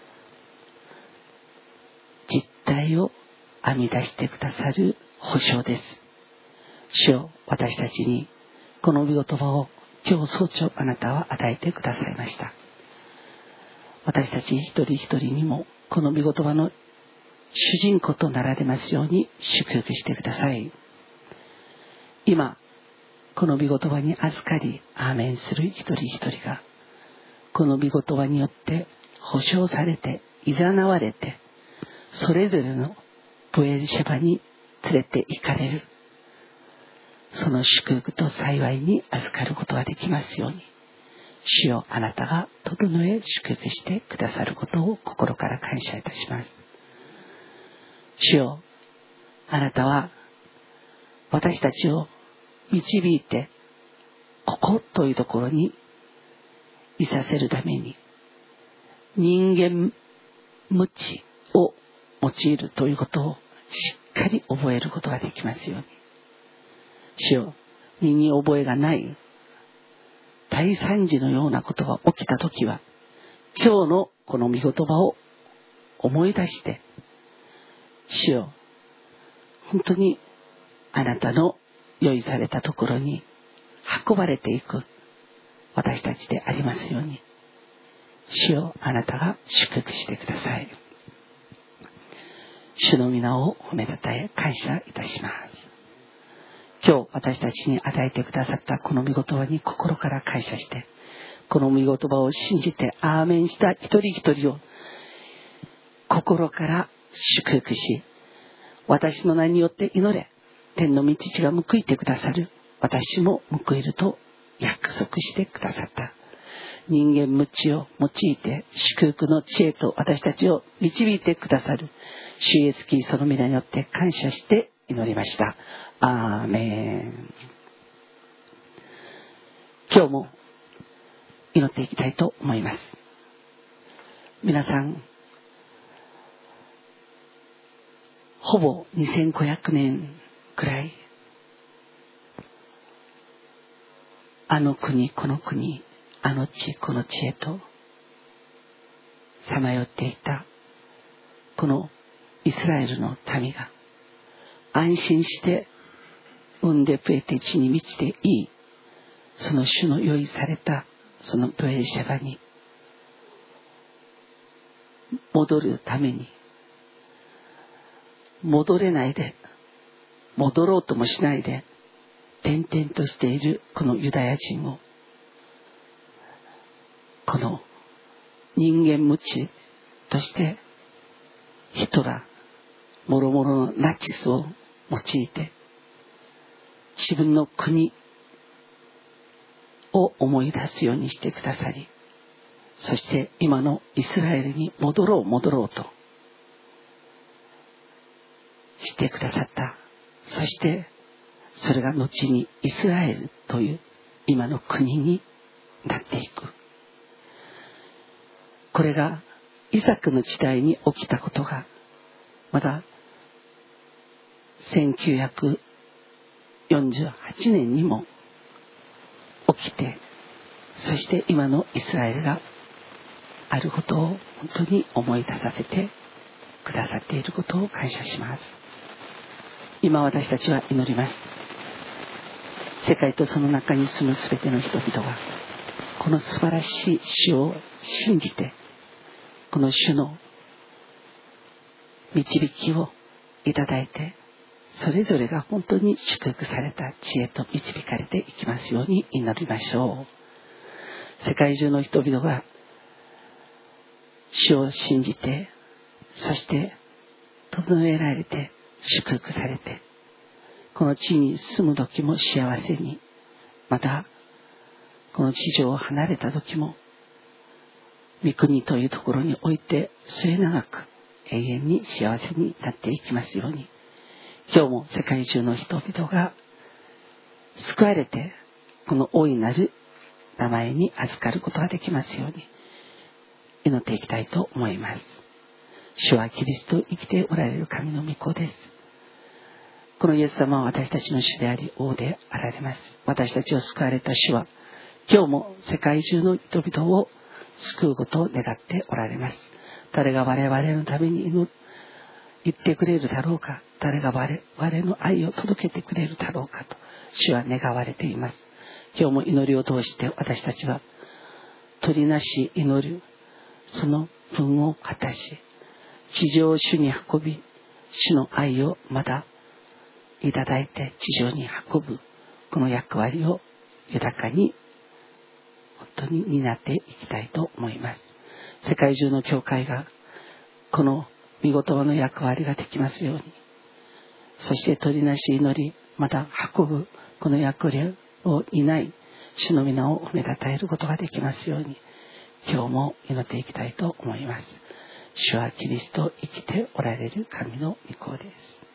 実態を編み出してくださる保証です。主よ、私たちにこの御言葉を今日早朝あなたは与えてくださいました。私たち一人一人にもこの御言葉の主人公となられますように祝福してください。今この御言葉に預かりアーメンする一人一人が、この御言葉によって保証されていざなわれて、それぞれのブエルシェバに連れて行かれる、その祝福と幸いに預かることができますように、主よ、あなたが整え祝福してくださることを心から感謝いたします。主よ、あなたは私たちを導いて、ここというところにいさせるために人間無知を用いるということをしっかり覚えることができますように、主よ、身に覚えがない大惨事のようなことが起きたときは、今日のこの御言葉を思い出して、主よ、本当にあなたの用意されたところに運ばれていく私たちでありますように、主よ、あなたが祝福してください。主の皆を褒めたたえ感謝いたします。今日私たちに与えてくださったこの御言葉に心から感謝して、この御言葉を信じてアーメンした一人一人を心から祝福し、私の名によって祈れ、天の御父が報いてくださる、私も報いると約束してくださった。人間無知を用いて祝福の知恵と私たちを導いてくださる主イエスキリストの皆によって感謝して祈りました。アーメン。今日も祈っていきたいと思います。皆さん、ほぼ2500年くらい、あの国この国、あの地この地へとさまよっていたこのイスラエルの民が安心して産んで増えて地に満ちていい、その主の用意されたそのベエシェバに戻るために、戻れないで、戻ろうともしないで転々としているこのユダヤ人を、この人間無知としてヒトラーもろもろのナチスを用いて自分の国を思い出すようにしてくださり、そして今のイスラエルに戻ろうとしてくださった。そしてそれが後にイスラエルという今の国になっていく。これがイサクの時代に起きたことがまだ1948年にも起きて、そして今のイスラエルがあることを本当に思い出させてくださっていることを感謝します。今私たちは祈ります。世界とその中に住むすべての人々がこの素晴らしい主を信じて、この主の導きをいただいて、それぞれが本当に祝福された知恵と導かれていきますように祈りましょう。世界中の人々が主を信じて、そして整えられて祝福されて、この地に住む時も幸せに、またこの地上を離れた時も御国というところにおいて末永く永遠に幸せになっていきますように、今日も世界中の人々が救われて、この大いなる名前に預かることができますように祈っていきたいと思います。主はキリスト生きておられる神の御子です。このイエス様は私たちの主であり王であられます。私たちを救われた主は今日も世界中の人々を救うことを願っておられます。誰が我々のために言ってくれるだろうか、誰が我々の愛を届けてくれるだろうかと主は願われています。今日も祈りを通して私たちは取りなし祈るその分を果たし、地上を主に運び、主の愛をまたいただいて地上に運ぶこの役割を豊かに本当に担っていきたいと思います。世界中の教会がこの御言葉の役割ができますように、そして取りなし祈りまた運ぶこの役割を担い、主の皆を褒めたたえることができますように今日も祈っていきたいと思います。主はキリスト生きておられる神の御子です。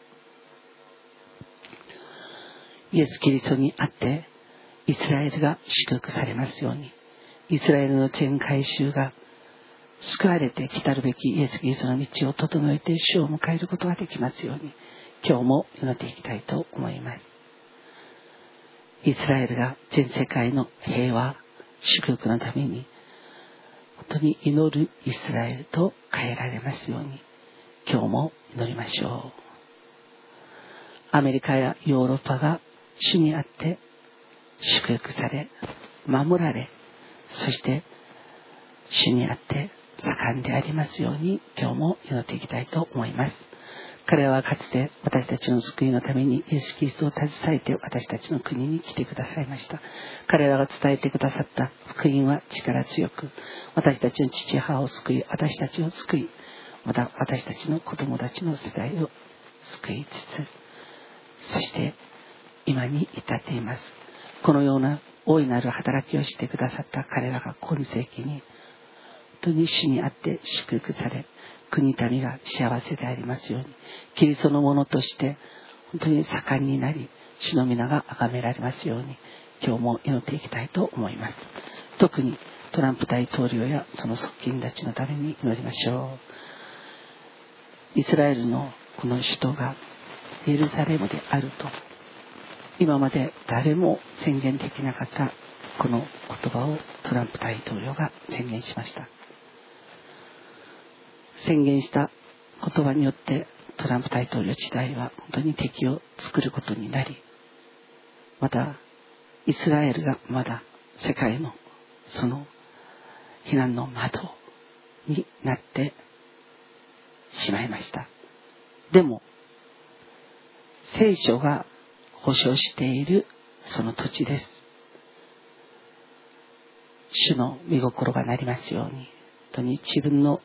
イエス・キリストにあってイスラエルが祝福されますように、イスラエルの全改宗が救われて来たるべきイエス・キリストの道を整えて主を迎えることができますように今日も祈っていきたいと思います。イスラエルが全世界の平和祝福のために本当に祈るイスラエルと変えられますように今日も祈りましょう。アメリカやヨーロッパが主にあって祝福され守られ、そして主にあって盛んでありますように今日も祈っていきたいと思います。彼らはかつて私たちの救いのためにイエス・キリストを携えて私たちの国に来てくださいました。彼らが伝えてくださった福音は力強く、私たちの父母を救い、私たちを救い、また私たちの子供たちの世代を救いつつ、そして今に至っています。このような大いなる働きをしてくださった彼らが今世紀に本当に主にあって祝福され、国民が幸せでありますように、キリストのものとして本当に盛んになり、主の皆が崇められますように今日も祈っていきたいと思います。特にトランプ大統領やその側近たちのために祈りましょう。イスラエルのこの首都がエルサレムであると今まで誰も宣言できなかったこの言葉をトランプ大統領が宣言しました。宣言した言葉によってトランプ大統領時代は本当に敵を作ることになり、またイスラエルがまだ世界のその避難の窓になってしまいました。でも聖書が保証しているその土地です。主の御心がなりますように、本当に自分の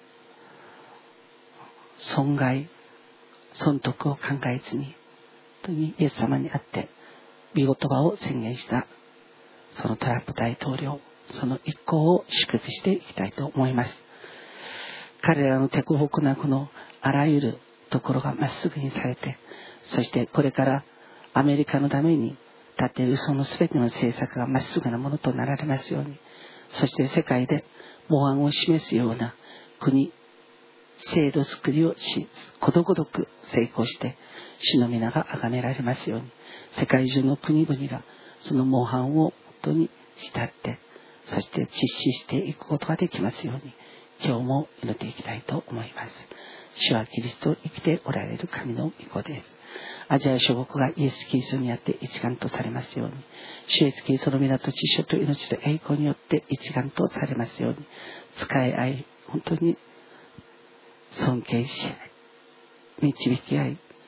損害損得を考えずに本当にイエス様にあって御言葉を宣言したそのトランプ大統領、その一行を祝福していきたいと思います。彼らの手こぼなこのあらゆるところがまっすぐにされて、そしてこれからアメリカのために立ているその全ての政策がまっすぐなものとなられますように、そして世界で模範を示すような国制度作りをし、ことごとく成功して主の皆が崇められますように、世界中の国々がその模範を本当に慕って、そして実施していくことができますように今日も祈っていきたいと思います。主はキリスト生きておられる神の御子です。アジア諸国がイエス・キリストにあって一丸とされますように、主イエス・キリストの皆と知性と命と栄光によって一丸とされますように、使い合い本当に尊敬し合い導き合い、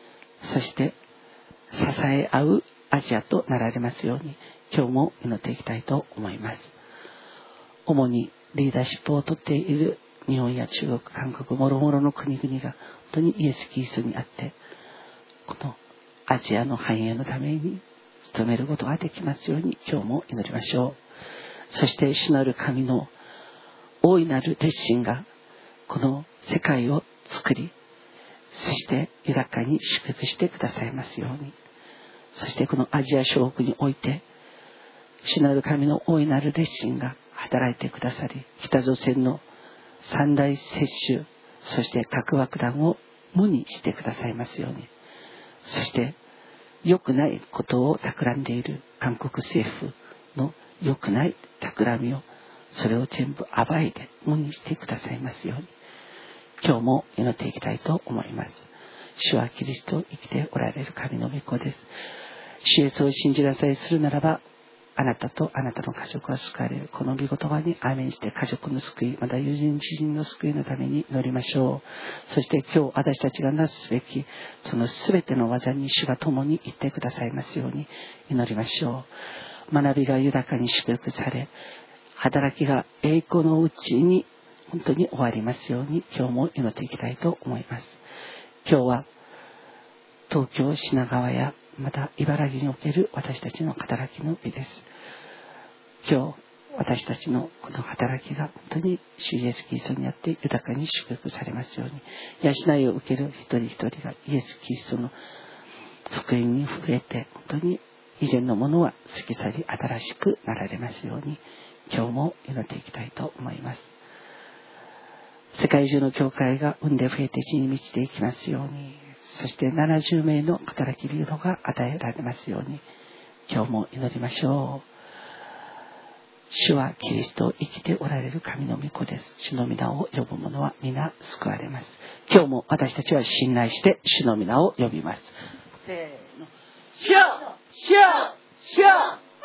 そして支え合うアジアとなられますように、今日も祈っていきたいと思います。主にリーダーシップをとっている日本や中国、韓国、もろもろの国々が本当にイエス・キリストにあって、このアジアの繁栄のために努めることができますように、今日も祈りましょう。そして主なる神の大いなる熱心がこの世界を作り、そして豊かに祝福してくださいますように。そしてこのアジア諸国において主なる神の大いなる熱心が働いてくださり、北朝鮮の三大接種、そして核爆弾を無にしてくださいますように。そして良くないことを企んでいる韓国政府の良くない企みを、それを全部暴いて無にしてくださいますように、今日も祈っていきたいと思います。主はキリストを生きておられる神の御子です。主イエスを信じなさいするならば、あなたとあなたの家族は救われる。この御言葉にアーメンして家族の救い、また友人知人の救いのために祈りましょう。そして今日私たちがなすべきそのすべての技に主が共に行ってくださいますように祈りましょう。学びが豊かに祝福され、働きが栄光のうちに本当に終わりますように、今日も祈っていきたいと思います。今日は東京品川やまた茨城における私たちの働きの日です。今日私たちのこの働きが本当に主イエスキリストにあって豊かに祝福されますように、養いを受ける一人一人がイエスキリストの福音に触れて、本当に以前のものは過ぎ去り新しくなられますように、今日も祈っていきたいと思います。世界中の教会が産んで増えて地に満ちていきますように、そして70名の働き人が与えられますように、今日も祈りましょう。主はキリストを生きておられる神の御子です。主の皆を呼ぶ者は皆救われます。今日も私たちは信頼して主の皆を呼びます。せーの、主よ、主よ、主よ。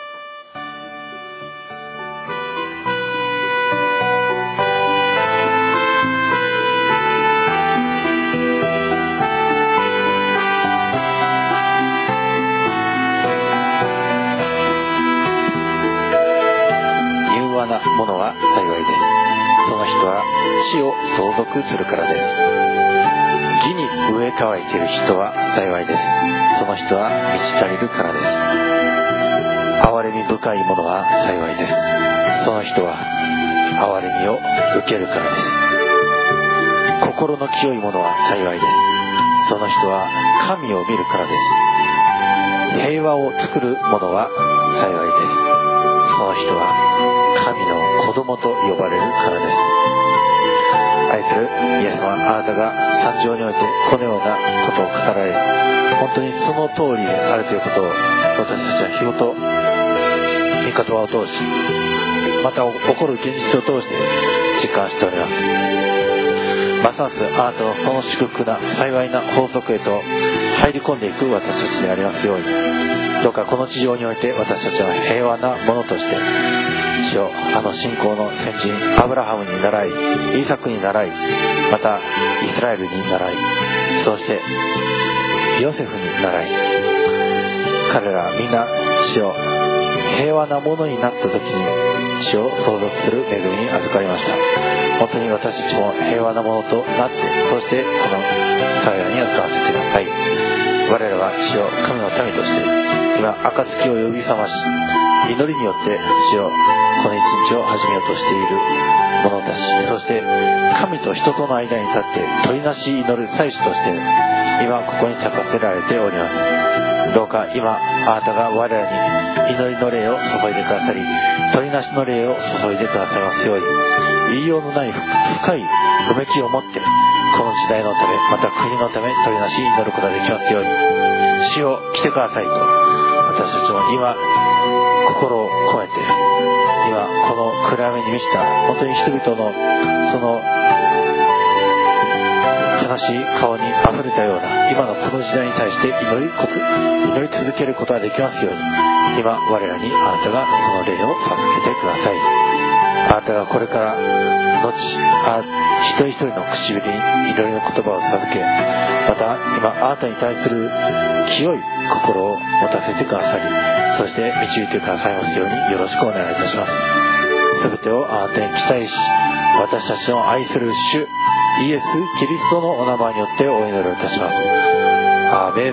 なものは幸いです。その人は地を相続するからです。義に飢え渇いている人は幸いです。その人は満ち足りるからです。憐れみ深い者は幸いです。その人は憐れみを受けるからです。心の清い者は幸いです。その人は神を見るからです。平和を作る者は幸いです。その人は神の子供と呼ばれるからです。愛するイエス様、あなたが山上においてこのようなことを語られ、本当にその通りであるということを私たちは日ごと御言葉を通し、また起こる現実を通して実感しております。ますますあなたのその祝福な幸いな法則へと入り込んでいく私たちでありますように、どうかこの地上において私たちは平和なものとして、主よ、あの信仰の先人アブラハムに習い、イサクに習い、またイスラエルに習い、そしてヨセフに習い、彼らみんな主よ、平和なものになった時に主を相続する恵みに預かりました。本当に私たちも平和なものとなって、そしてこの幸いに預からせてください。我らは主よ、神の民として今暁を呼び覚まし、祈りによって主よ、この一日を始めようとしている者たち、そして神と人との間に立って取りなし祈る祭司として今ここに立たせられております。どうか今あなたが我らに祈りの霊を注いでくださり、取りなしの霊を注いでくださいますように、言いようのない深いうめきを持ってこの時代のため、また国のため取りなし祈ることができますように、主よ来てくださいと私たちも今心を込めて、今この暗闇に満ちた本当に人々のその悲しい顔にあふれたような今のこの時代に対して祈り続けることができますように、今我らにあなたがその霊を授けてください。あなたがこれから後一人一人の唇に祈りの言葉を授け、またた今あなたに対する清い心を持たせてくださり、そして導いてくださいますようによろしくお願いいたします。すべてをあなたに期待し、私たちの愛する主イエス・キリストのお名前によってお祈りをいたします。アーメン。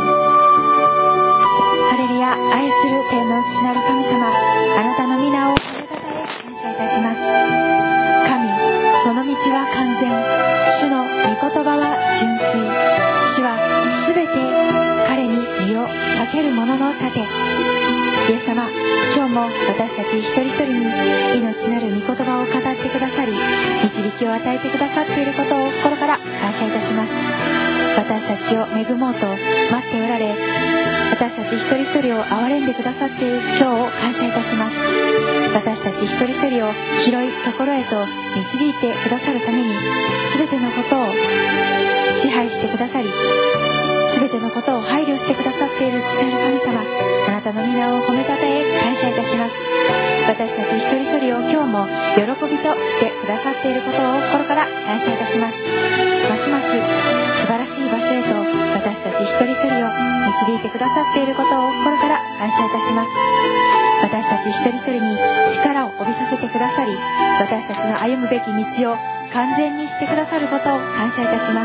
ハレルヤ。愛する天の父なる神様、あなたの皆を褒めたたえ感謝いたします。神、その道は完全、主の御言葉は純粋、主はすべて彼に身を避ける者の盾。イエス様、今日も私たち一人一人に命なる御言葉を語ってくださり、導きを与えてくださっていることを心から感謝いたします。私たちを恵もうと待っておられ、私たち一人一人を憐れんでくださっている今日を感謝いたします。私たち一人一人を広いところへと導いてくださるために、全てのことを支配してくださり、全てのことを配慮してくださっている父なる神様、あなたの皆を褒めたたえ感謝いたします。私たち一人一人を今日も喜びとしてくださっていることを心から感謝いたします。ますます素晴らしい場所へと私たち一人一人を導いてくださっていることを心から感謝いたします。私たち一人一人に力を帯びさせてくださり、私たちの歩むべき道を完全にしてくださることを感謝いたします。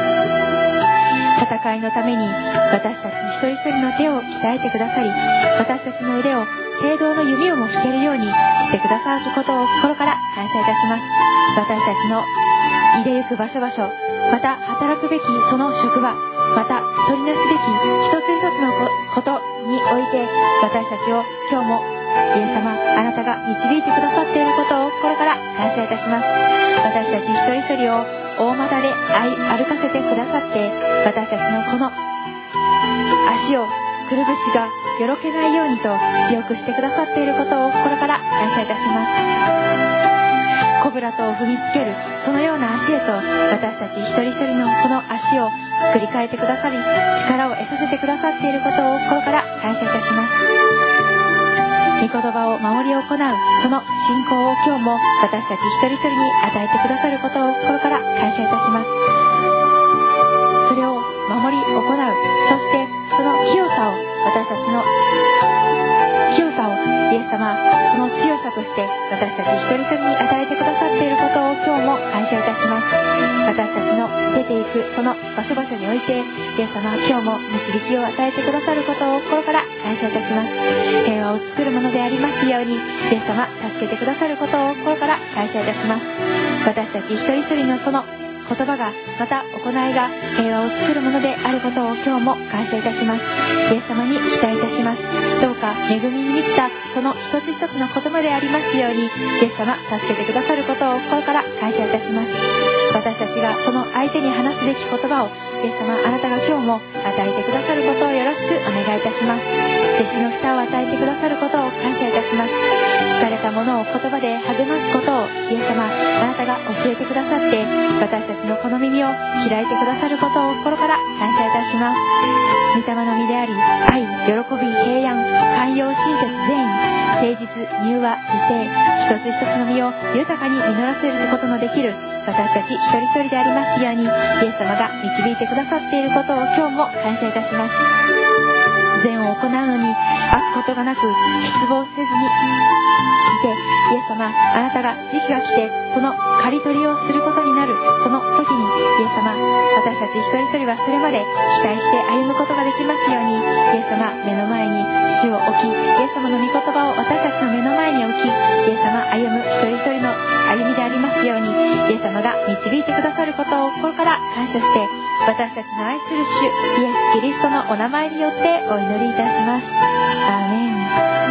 戦いのために私たち一人一人の手を鍛えてくださり、私たちの腕を聖堂の弓をも引けるようにしてくださることを心から感謝いたします。私たちのいでゆく場所場所、また働くべきその職場、また取りなすべき一つ一つのことにおいて、私たちを今日もイエス様、あなたが導いてくださっていることを心から感謝いたします。私たち一人一人を大股で歩かせてくださって、私たちのこの足をくるぶしがよろけないようにと強くしてくださっていることを心から感謝いたします。コブラと踏みつけるそのような足へと私たち一人一人のこの足を作り変えてくださり、力を得させてくださっていることを心から感謝いたします。御言葉を守り行うその信仰を今日も私たち一人一人に与えてくださることを心から感謝いたします。それを守り行う、そしてその清さを、私たちの清さをイエス様、その強さとして私たち一人一人に与えてくださっていることを今日も感謝いたします。私たちの出ていくその場所場所において、イエス様、今日も導きを与えてくださることを心から感謝いたします。平和を作るものでありますように、イエス様、助けてくださることを心から感謝いたします。私たち一人一人のその言葉が、また行いが平和を作るものであることを今日も感謝いたします。イエス様に期待いたします。どうか恵みに満ちたその一つ一つの言葉でありますように、イエス様、助けてくださることを心から感謝いたします。私たちがその相手に話すべき言葉を、イエス様、あなたが今日も与えてくださることをよろしくお願いいたします。弟子の舌を与えてくださることを感謝いたします。疲れたものを言葉で励ますことを、イエス様、あなたが教えてくださって、私たちのこの耳を開いてくださることを心から感謝いたします。御霊の実であり、愛、喜び、平安、寛容、親切、善意、誠実、柔和、自制、一つ一つの実を豊かに実らせることのできる私たち一人一人でありますように、イエス様が導いてくださっていることを今日も感謝いたします。善を行うのに悪ことがなく、失望せずにいて、イエス様、あなたが時期が来てその刈り取りをすることになるその時に、イエス様、私たち一人一人はそれまで期待して歩むことができますように、イエス様、目の前に主を置き、イエス様の御言葉を私たちの目の前に置き、イエス様、歩む一人一人の歩みでありますように、イエス様が導いてくださることを心から感謝して、私たちの愛する主イエス・キリストのお名前によってお祈りいたします。アーメン。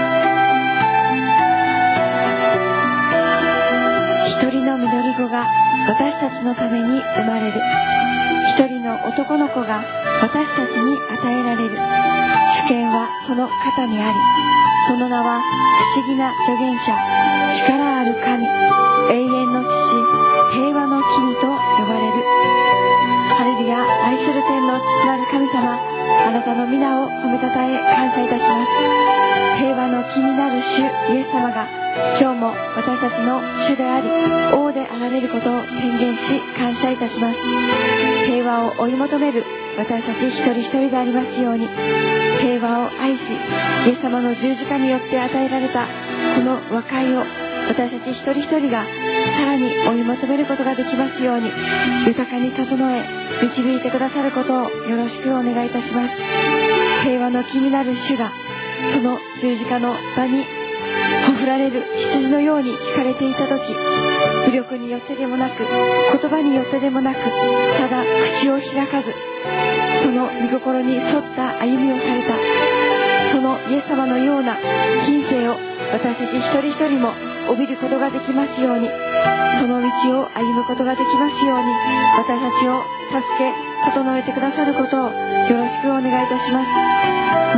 一人の緑子が私たちのために生まれる。一人の男の子が私たちに与えられる。主権はその肩にあり、その名は不思議な助言者、力ある神、永遠の父、平和の君と呼ばれる。ハレルヤ。愛する天の父なる神様、 あなたの皆を褒めたたえ感謝いたします。平和の君なる主イエス様が今日も私たちの主であり王であられることを宣言し感謝いたします。平和を追い求める私たち一人一人でありますように、平和を愛しイエス様の十字架によって与えられたこの和解を私たち一人一人がさらに追い求めることができますように、豊かに整え導いてくださることをよろしくお願いいたします。平和の君なる主がその十字架の場にほふられる羊のように聞かれていた時、武力によってでもなく言葉によってでもなく、ただ口を開かずその御心に沿った歩みをされた、そのイエス様のような品性を私たち一人一人も帯びることができますように、その道を歩むことができますように、私たちを助け整えてくださることをよろしくお願いいたします。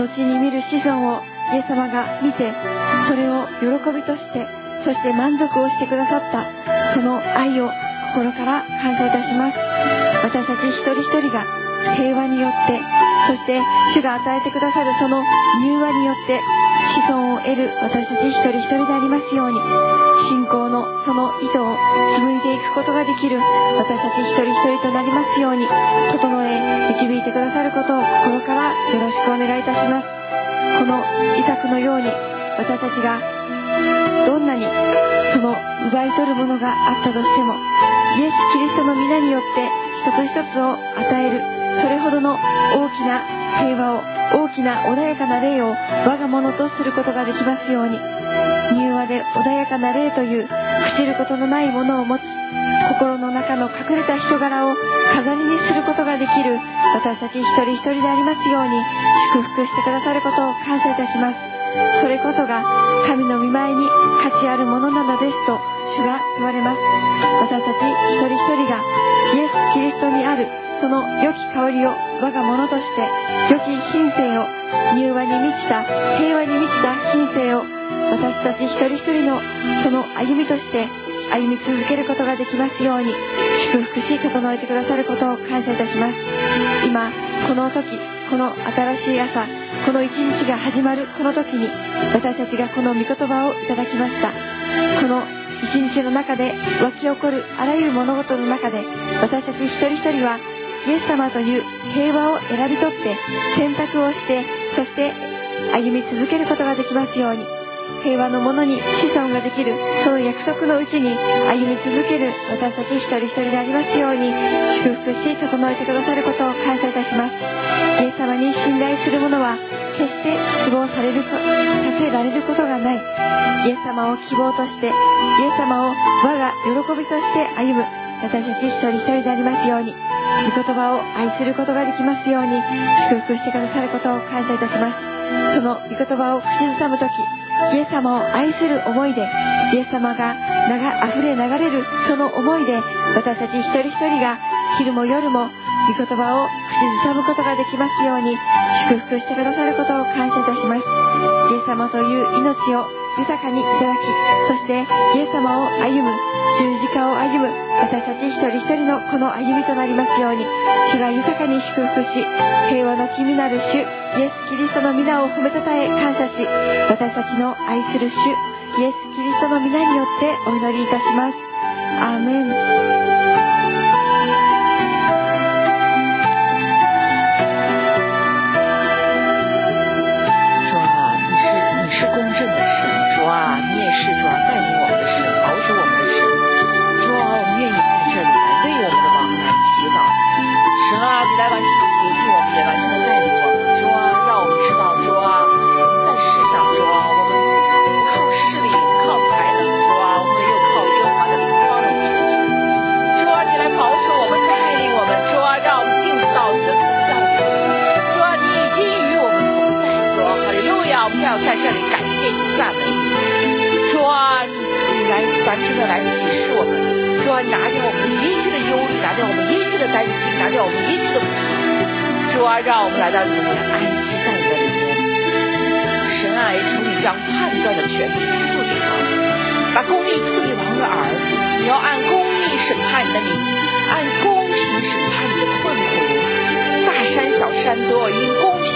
後に見る子孫をイエス様が見て、それを喜びとして、そして満足をしてくださったその愛を心から感謝いたします。私たち一人一人が平和によって、そして主が与えてくださるその柔和によって子孫を得る私たち一人一人でありますように、信仰のその糸を紡いでいくことができる私たち一人一人となりますように、整え導いてくださることを心からよろしくお願いいたします。このイサクのように私たちがどんなにその奪い取るものがあったとしても、イエス・キリストの皆によって一つ一つを与える、それほどの大きな平和を、大きな穏やかな霊を我がものとすることができますように、柔和で穏やかな霊という朽ちることのないものを持つ、心の中の隠れた人柄を飾りにすることができる私たち一人一人でありますように、祝福してくださることを感謝いたします。それこそが神の御前に価値あるものなのですと主が言われます。私たち一人一人がイエス・キリストにあるその良き香りを我がものとして、良き品性を、柔和に満ちた平和に満ちた品性を私たち一人一人のその歩みとして歩み続けることができますように、祝福し整えてくださることを感謝いたします。今この時、この新しい朝、この一日が始まるこの時に、私たちがこの御言葉をいただきました。この一日の中で湧き起こるあらゆる物事の中で、私たち一人一人はイエス様という平和を選び取って選択をして、そして歩み続けることができますように、平和のものに子孫ができるその約束のうちに歩み続ける私たち一人一人でありますように、祝福し整えてくださることを感謝いたします。イエス様に信頼する者は決して失望させられることがない。イエス様を希望として、イエス様を我が喜びとして歩む私たち一人一人でありますように、御言葉を愛することができますように祝福してくださることを感謝いたします。その御言葉を口ずさむとき、イエス様を愛する思いで、イエス様が溢れ流れるその思いで、私たち一人一人が昼も夜も御言葉を口ずさむことができますように祝福してくださることを感謝いたします。イエス様という命を豊かにいただき、そしてイエス様を歩む、十字架を歩む私たち一人一人のこの歩みとなりますように、主が豊かに祝福し、平和の君なる主イエス・キリストの皆を褒めたたえ感謝し、私たちの愛する主イエス・キリストの皆によってお祈りいたします。アーメン。 来完全的洁净我们，也完全的带领我们。主啊，让我们知道，主啊，在世上，主啊，我们不靠势力，不靠才能，主啊，我们又靠耶和华的灵方能成全。主啊，你来保守我们，带领我们。主啊，让我们进入到你的同在里。主啊，你已经与我们同在。主啊，哈利路亚！我们要在这里感谢你、赞美你。主啊，你来完全的来启示我们。主啊，拿掉我们一切的忧虑，拿掉我们一切的担心，拿掉我们一切的不幸。主啊，让我们来到你的面，安息在你的里面。神啊，也求你将判断的权柄赐给王，把公义赐给王的儿子。你要按公义审判你的民，按公平审判你的困苦。大山小山都要因公平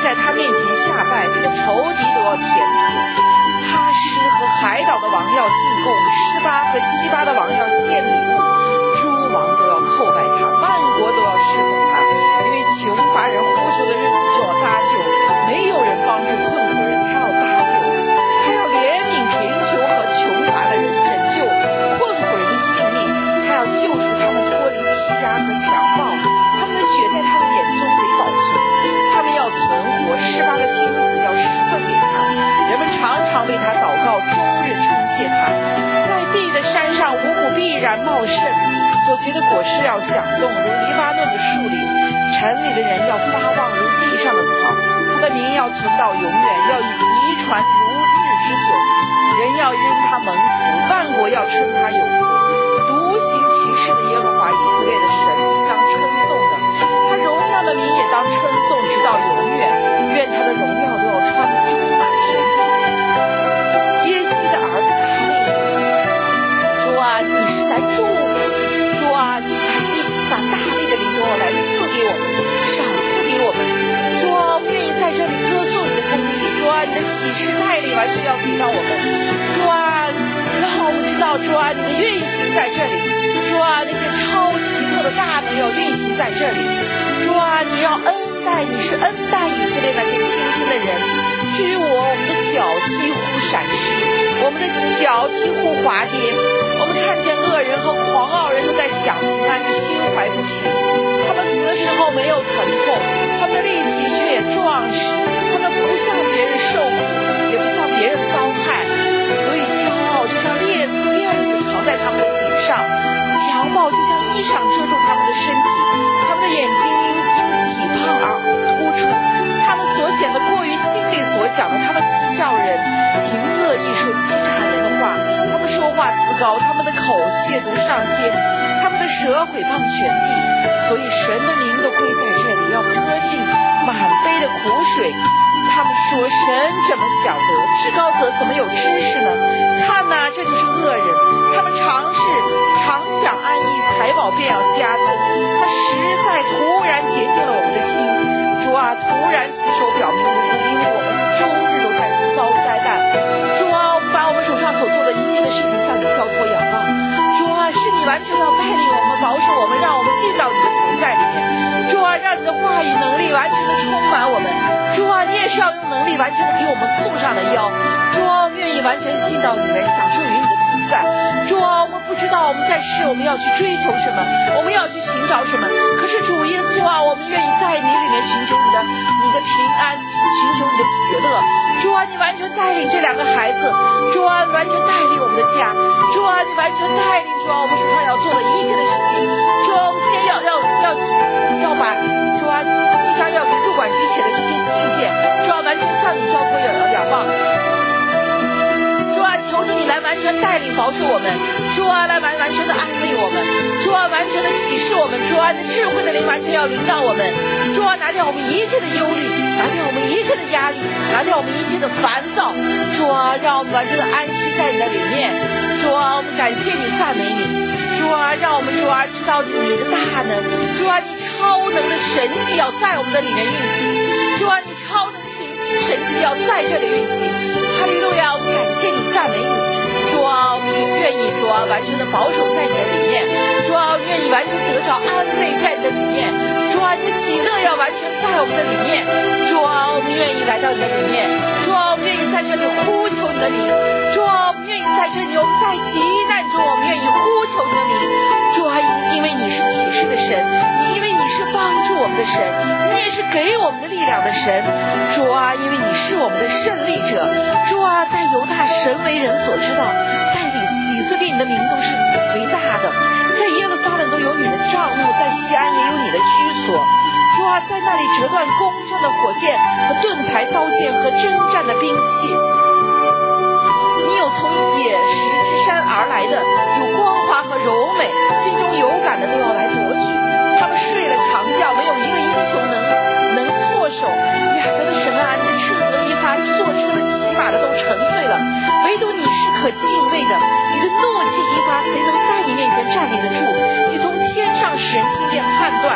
在他面前下拜，你的仇敌都要填土。他施和海岛的王要进贡，施巴和西巴的王要献礼物，诸王都要叩拜他，万国都要侍奉他。因为穷乏人呼求的日子就要搭救，没有人帮助困苦人，他要搭救，他要怜悯贫穷和穷乏的人，拯救困苦人的性命，他要救赎他们脱离欺压和强暴，他们的血在他们眼中得保存，他们要存活，施巴的金子要十分给他，人们常常为他祷告，终日称谢他。在地的山上五谷必然茂盛，所结的果实要响动，如黎巴嫩的树林，城里的人要发旺如地上的草，他的名要存到永远，要遗传如日之久，人要因他蒙福，万国要称他有福。独行其事的耶和华以色列的神应当称颂的，他荣耀的名也当称颂直到永远，愿他的荣耀都要充满神奇。耶西的儿子大卫，主啊，你是来祝福，主啊，你把大卫的灵都要来赐给我们，赏赐给我们。主啊，我们愿意在这里歌颂你的公义，主啊，你的启示带领完全要给到我们，主啊，让我们知道，主啊，你的运行在这里，主啊，那些超奇特的大能要运行在这里，主啊，你要恩待，你是恩待以色列那些亲近的人。至于我们的脚几乎闪失，我们的脚几乎滑跌，我们看见恶人和狂傲人都在享平安，心怀不平，他们死的时候没有疼痛，他们的力气却也壮实，他们不向别人受苦，也不向别人遭害，所以骄傲就像链子藏在他们的颈上，强暴就像衣裳遮住他们的身体，他们的眼睛因体胖而突出，他们所显的过于心里所想的，他们讥笑人，凭恶意说欺诈人的话，他们说话自高，他们的口亵渎上天，他们的舌毁谤全地，所以神的名都归在这里，要喝尽满杯的苦水。他们说神怎么晓得，至高者怎么有知识呢？看哪，这就是恶人，他们常想安逸，财宝便要加增，他实在突然洁净了我们的心。主啊，突然起手表明无辜，因为我们终日都在遭灾难。主啊，我们把我们手上所做的一切的事情向你交托仰望。主啊，是你完全要带领我们，保守我们，让我们进到你的同在里面。主啊，让你的话语能力完全的充满我们。主啊，你也是要用能力完全的给我们送上的腰。主啊，愿意完全进到你们，享受与你的同在。主啊，我们不知道我们在世我们要去追求什么，我们要去寻找什么，可是主耶稣啊，我们愿意在你里面寻求你的平安，寻求你的喜乐。主啊，你完全带领这两个孩子，主啊，你完全带领我们的家，主啊，你完全带领，主啊，我们手上要做的一切的事情。主啊，我们今天要把主啊即将要给主管之前的这些信件，主啊，完全向你交托仰望。主啊，求主你来完全带领保守我们，主啊，来完全的安慰我们，主啊，完全的启示我们，主啊，你智慧的灵完全要领导我们，主啊，拿掉我们一切的忧虑，拿掉我们一切的压力，拿掉我们一切的烦躁，主啊，让我们完全的安息在你的里面，主啊，我们感谢你，赞美你，主啊，让我们主啊知道你的大能，主啊，你超能的神迹要在我们的里面运行，主啊，你超能的神迹要在这里运行，哈利路亚，我们感谢你，赞美你，主啊，我们愿意主啊完全的保守在你的里面，主啊，愿意完全得着安慰在你的里面，主啊，你的喜乐要完全在我们的里面，主啊，我们愿意来到你的里面，主啊，我们愿意在这里呼求你的名，主啊，我们愿意在这里，我们在急难中我们愿意呼求你的名，主啊，因为你是启示的神，因为你是帮助我们的神，你也是给我们的力量的神，主啊，因为你是我们的胜利者，主啊，在犹大神为人所知道，在以色列你的名都是为大的，在耶路撒冷都有你的帐幕，在西安也有你的居所，主啊，在那里折断弓上的火箭和盾牌刀剑和征战的兵器，你有从野石之山而来的，有光华和柔美，心中有感的都要来夺取，他们睡了长觉，没有一个英雄能措手。雅各的神啊，你的斥责一发，坐车的骑马的都沉碎了，唯独你是可敬畏的，你的怒气一发，谁能在你面前站立得住？你从天上使人听见判断，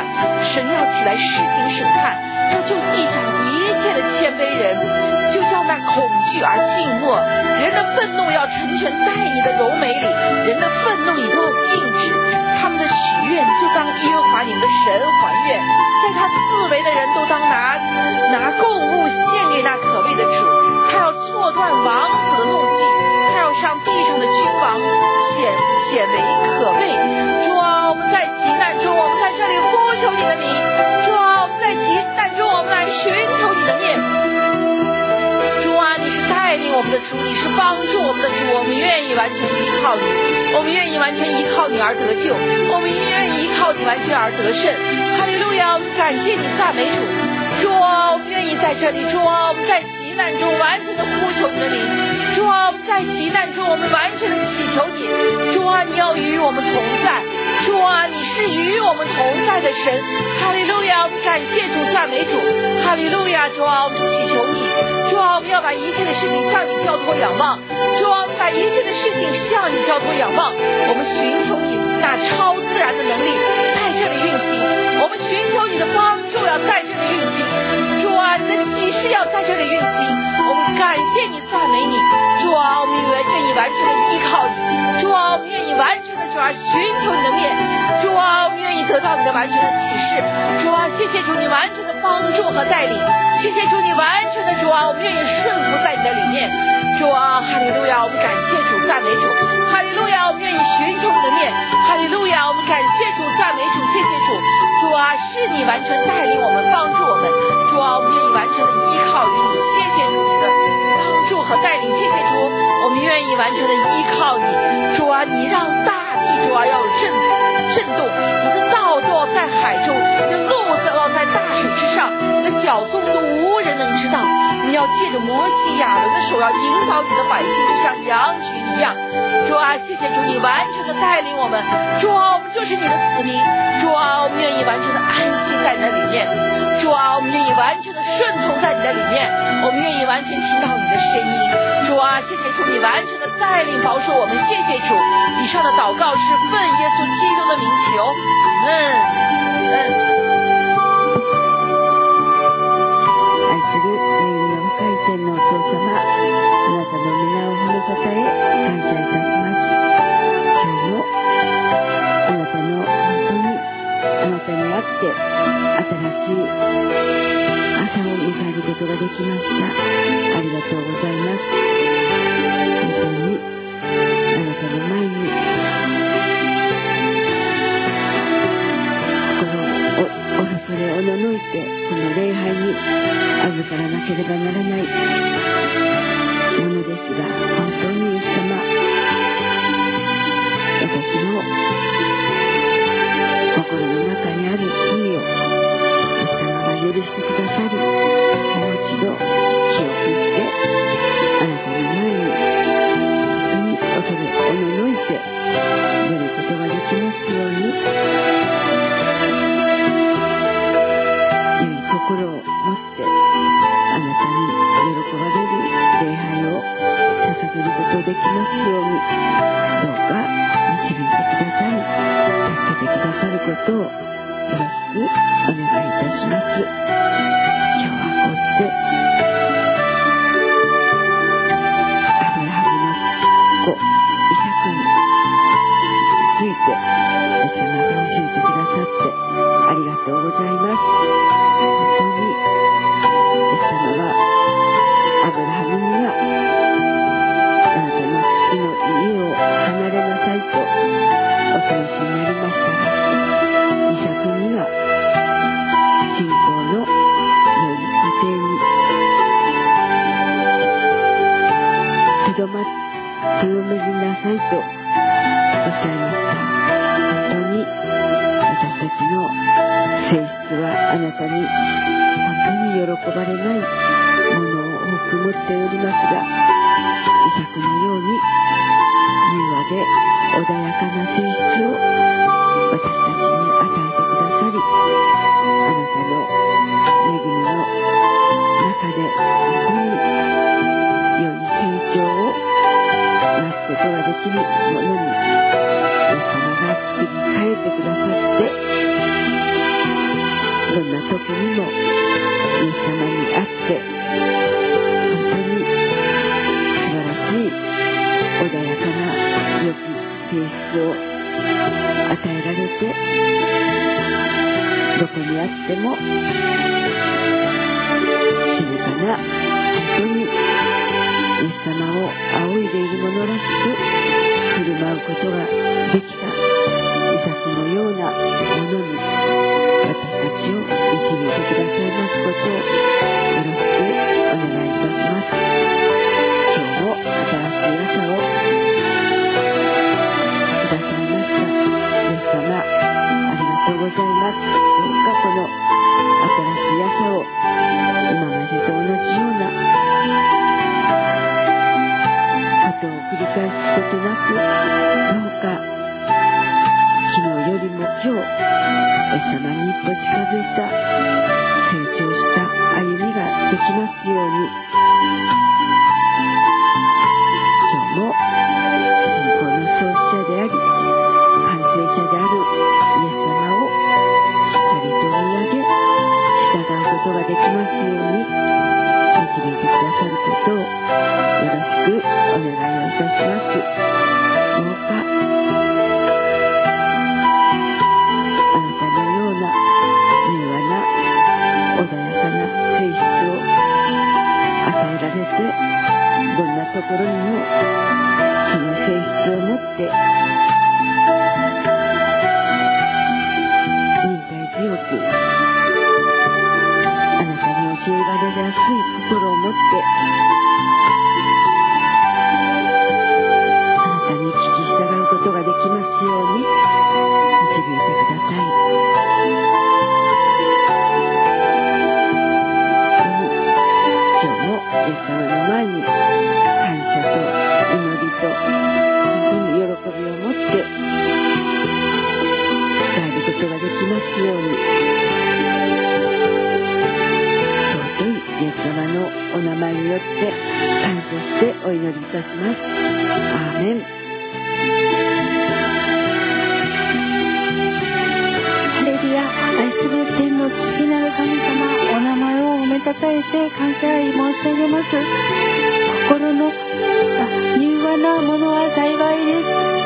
断。神要起来施行审判，要救地上一切的谦卑人，就叫那恐惧而静默。人的愤怒要成全在你的柔美里，人的愤怒你都要禁止。他们的许愿就当耶和华你们的神还愿，在他四围的人都当拿供物献给那可畏的主。他要挫断王子的怒气，他要上地上的君王显为可畏。主啊，我们在急难中，我们在这里呼求你的名。主啊，我们在急难中，我们来寻求你的面。主啊，你是带领我们的主，你是帮助我们的主，我们愿意完全依靠你，我们愿意完全依靠你而得救，我们愿意依靠你完全而得胜。哈利路亚，感谢你，赞美主。主啊，我们愿意在这里。主啊，我们在急难中完全的呼求你的名。主啊，我们在急难中我们完全的祈求你。主啊，你要与我们同在。主啊，你是与我们同在的神。哈利路亚，我们感谢主，赞美主。哈利路亚，主啊，我们祈求你。主啊，我们要把一切的事情向你交托仰望。主啊，我们把一切的事情向你交托仰望。我们寻求你那超自然的能力在这里运行，我们寻求你的帮助要在这里运行。主啊，你的启示要在这里运行，我们感谢你，赞美你。主啊，我们愿意完全的依靠你。主啊，我们愿意完全的主啊寻求你的面。主啊，我们愿意得到你的完全的启示。主啊，谢谢主你完全的帮助和带领，谢谢主你完全的主啊，我们愿意顺服在你的里面。主啊，哈利路亚，我们感谢主，赞美主。哈利路亚，我们愿意寻求你的面。哈利路亚，我们感谢主，赞美主，谢谢主。主啊，是你完全带领我们，帮助我们。主啊，我们愿意完全的依靠于你，谢谢主你的帮助和带领，谢谢主，我们愿意完全的依靠你。主啊，你让大地主啊要有震动，你的道道在海中，你的路道在大水之上，你的脚踪都无人能知道。你要借着摩西亚伦的手要引导你的百姓，就像羊群一样。主啊，谢谢主你完全的带领我们。主啊，我们就是你的子民。主啊，我们愿意完全的安息在你的里面。主啊，我们愿意完全的顺从在你的里面，我们愿意完全听到你的声音。主啊，谢谢主你完全的带领保守我们，谢谢主。以上的祷告是奉耶稣基督的名求， 愛する恵みの深い天のお父様、あなたの皆を褒めたたえ感謝いたします。今日もあなたの本当にあなたにあって新しい朝を迎えることができました。ありがとうございます。本当にあなたの前に恐れおののいてこの礼拝に預からなければならないものですが、本当にイエス様、私の心の中にある罪をイエス様が許してくださり、もう一度記憶してあなたの前に本当に恐れおののいて出ることができますように、心を持ってあなたに喜ばれる礼拝を捧げることができますように、どうか導いてくださり、助けてくださることをよろしくお願いいたします。今日はこうしてアブラハムの子イサクについてイエス様が教えてくださってありがとうございます。本当にイエス様はアブラハムにはあなたの父の家を離れなさいとお示しになりましたが、イサクには信仰の良い家庭にとどめなさいとおっしゃいました。本当に私たちの性質はあなたに本当に喜ばれないものを多く持っておりますが、イサクのように柔和で穏やかな性質を私たちに与えてくださり、あなたの恵みの中で本当に良い成長をなすことができるものにイエス様が作り変えてくださって、 与えられて、どこにあっても静かな、本当にイエス様を仰いでいる者らしく振る舞うことができたイサクのようなものに私たちを導いてくださいますことをよろしくお願いいたします。今日も新しい朝をくださいましたイエス様、ありがとうございます。どうかこの新しい朝を今までと同じようなことを繰り返すことなく、どうか昨日よりも今日イエス様に一歩近づいた成長した歩みができますように、今日も信仰の創始者であり完成者であるイエス様をしっかりと見上げ従うことができますように導いてくださることをよろしくお願いをいたします。どうかあなたのような柔和な穏やかな性質を与えられて、どんなところにもその性質を持って忍耐強くあなたに教えられやすい心を持ってあなたに聞き従うことができますように導いてください。今日もイエス様の前に感謝と祈りと本当に喜びを持って伝えることができますように、尊いイエス様のお名前によって感謝してお祈りいたします。アーメン。 ハレルヤ。愛する天の父なる神様、お名前を褒めたたえて感謝申し上げます。心の柔和なものは幸いです。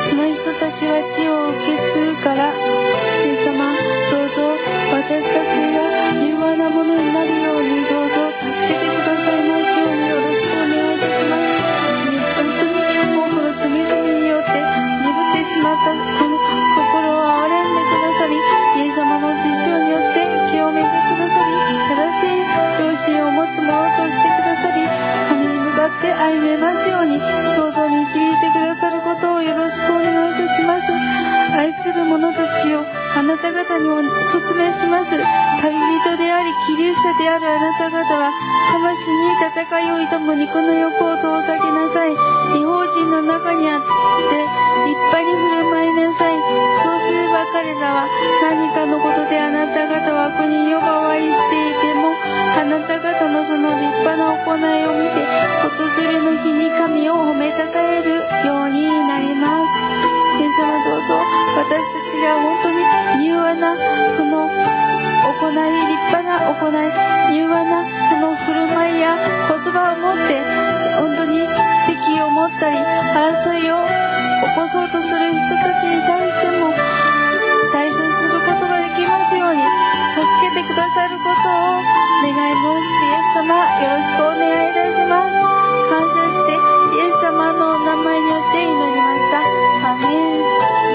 その人たちは地を受け継ぐから。イエス様、どうぞ私たちが柔和なものになるようにどうぞ助けてくださいますようによろしくお願いいたします。本当に多くの罪々によって鈍ってしまったこの心を憐れんでくださり、イエス様の知識によって清めてくださり、正しい良心を持つ者としてくださり、神に向かって歩めますようにどうぞ導いてくださることをよろしくお願いいたします。愛する者たちをあなた方にお勧めします。旅人であり希留者であるあなた方は魂に戦いを挑む肉の欲を遠ざけなさい。異邦人の中にあって立派に振る舞いなさい。そうすれば彼らは何かのことであなた方は悪人呼ばわりしていても、あなた方のその立派な行いを見て訪れの日に神を褒めたたえるようになります。イエス様、どうぞ私たちが本当に柔和なその行い、立派な行い、柔和なその振る舞いや言葉を持って本当に敵を持ったり争いを起こそうとする人たちに対しても対処することができますように助けてくださることを願い申してイエス様、よろしくお願いいたします。感謝してイエス様のお名前によって祈りました。アーメン。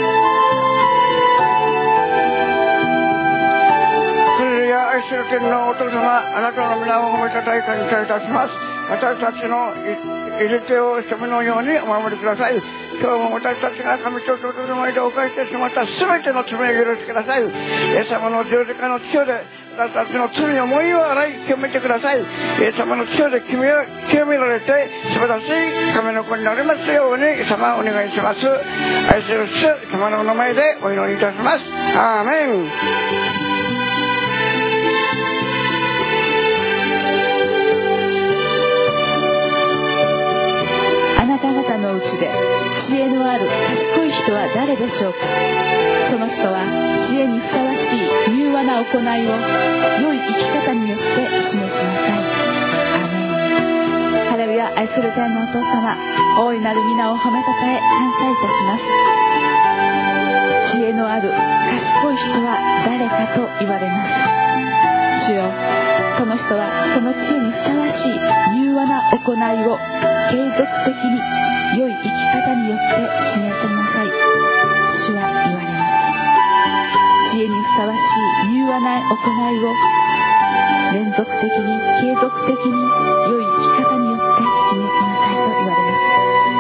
愛する天のお父様、あなたの皆を褒めたたえ感謝いたします。私たちの入れ手を攻めのようにお守りください。今日も私たちが神と弟の前で犯してしまった全ての罪を許してください。イエス様の十字架の血で私たちの罪の思いを洗い清めてください。イエス様の血で清められて素晴らしい神の子になりますようにイエス様お願いします。愛する主様のお名前でお祈りいたします。アーメン。 あなた方のうちで知恵のある賢い人は誰でしょうか。その人は知恵にふさわしい柔和な行いを良い生き方によって示しなさい。アーメン。ハレルヤ。愛する天のお父様、大いなる皆を褒めたたえ感謝いたします。知良い人は誰かと言われます。主よ、その人はその知恵にふさわしい柔和な行いを継続的に良い生き方によって示せなさい。主は言われます。知恵にふさわしい柔和な行いを連続的に継続的に良い生き方によって示しなさいと言われます。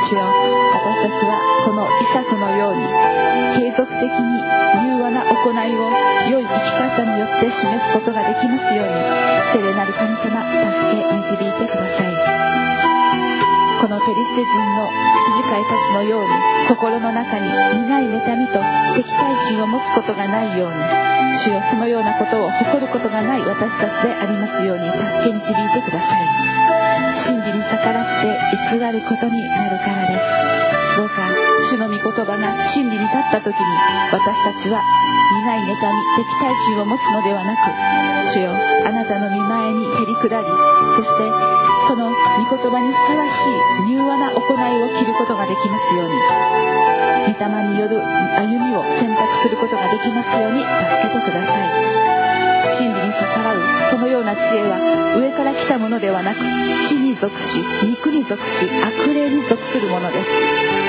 主よ、私たちはこのイサクのように継続的に柔和な行いを良い生き方によって示すことができますように、聖霊なる神様、助け導いてください。このペリシテ人の羊飼いたちのように心の中に苦い妬みと敵対心を持つことがないように、主よ、そのようなことを誇ることがない私たちでありますように助け導いてください。真理に逆らって偽ることになるからです。どうか主の御言葉が真理に立った時に、私たちは苦い妬み、敵対心を持つのではなく、主よ、あなたの御前にへり下り、そしてその御言葉にふさわしい柔和な行いを着ることができますように、御霊による歩みを選択することができますように助けてください。真理に逆らうそのような知恵は上から来たものではなく、地に属し、肉に属し、悪霊に属するものです。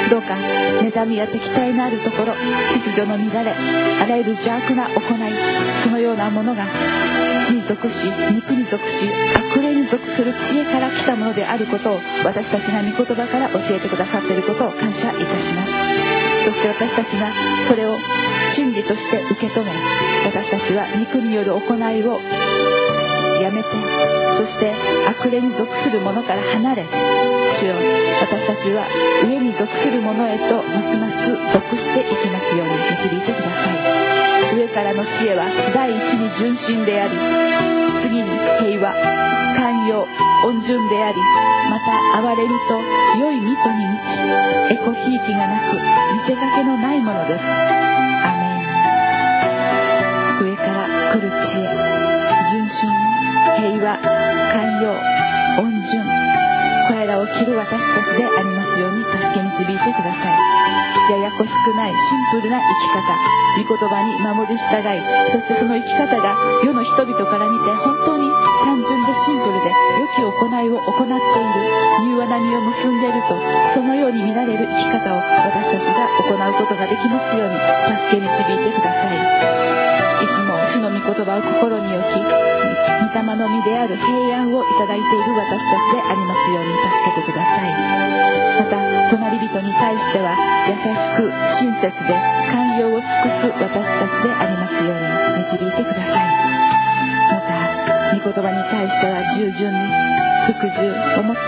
どうか妬みや敵対のあるところ、秩序の乱れ、あらゆる邪悪な行い、そのようなものが地に属し、肉に属し、悪霊に属する知恵から来たものであることを、私たちが御言葉から教えてくださっていることを感謝いたします。そして私たちがそれを真理として受け止め、私たちは肉による行いをやめて、そして悪霊に属するものから離れ、主よ、私たちは上に属するものへとますます属していきますように導いてください。上からの知恵は第一に純真であり、次に平和、寛容、温順であり、また憐れみと良い意図に満ち、エコひいきがなく見せかけのないものです。アメン。上から来る知恵、純真、平和、寛容、温順、これらを着る私たちでありますように助け導いてください。ややこしくないシンプルな生き方、御言葉に守り従い、そしてその生き方が世の人々から見て本当に単純でシンプルで良き行いを行っている、柔和な実を結んでいると、そのように見られる生き方を私たちが行うことができますように助け導いてください。いつも主の御言葉を心に置き、御霊の実である平安をいただいている私たちでありますように助けてください。また隣人に対しては優しく親切で寛容を尽くす私たちでありますように導いてください。また御言葉に対しては従順に服従をもって、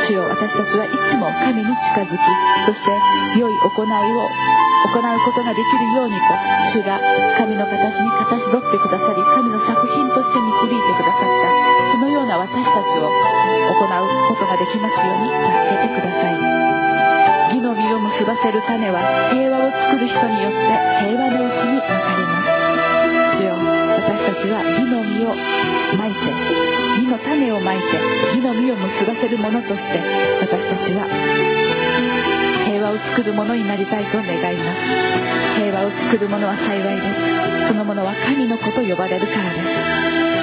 主よ、私たちはいつも神に近づき、そして良い行いを行うことができるようにと、主が神の形に形取ってくださり、神の作品として導いてくださった、そのような私たちを行うことができますように助けてください。義の実を結ばせる種は平和を作る人によって平和のうちにまかれます。主よ、私たちは義の実をまいて、義の種をまいて、義の実を結ばせるものとして、私たちは平和を作るものになりたいと願います。平和を作るものは幸いです。そのものは神の子と呼ばれるからです。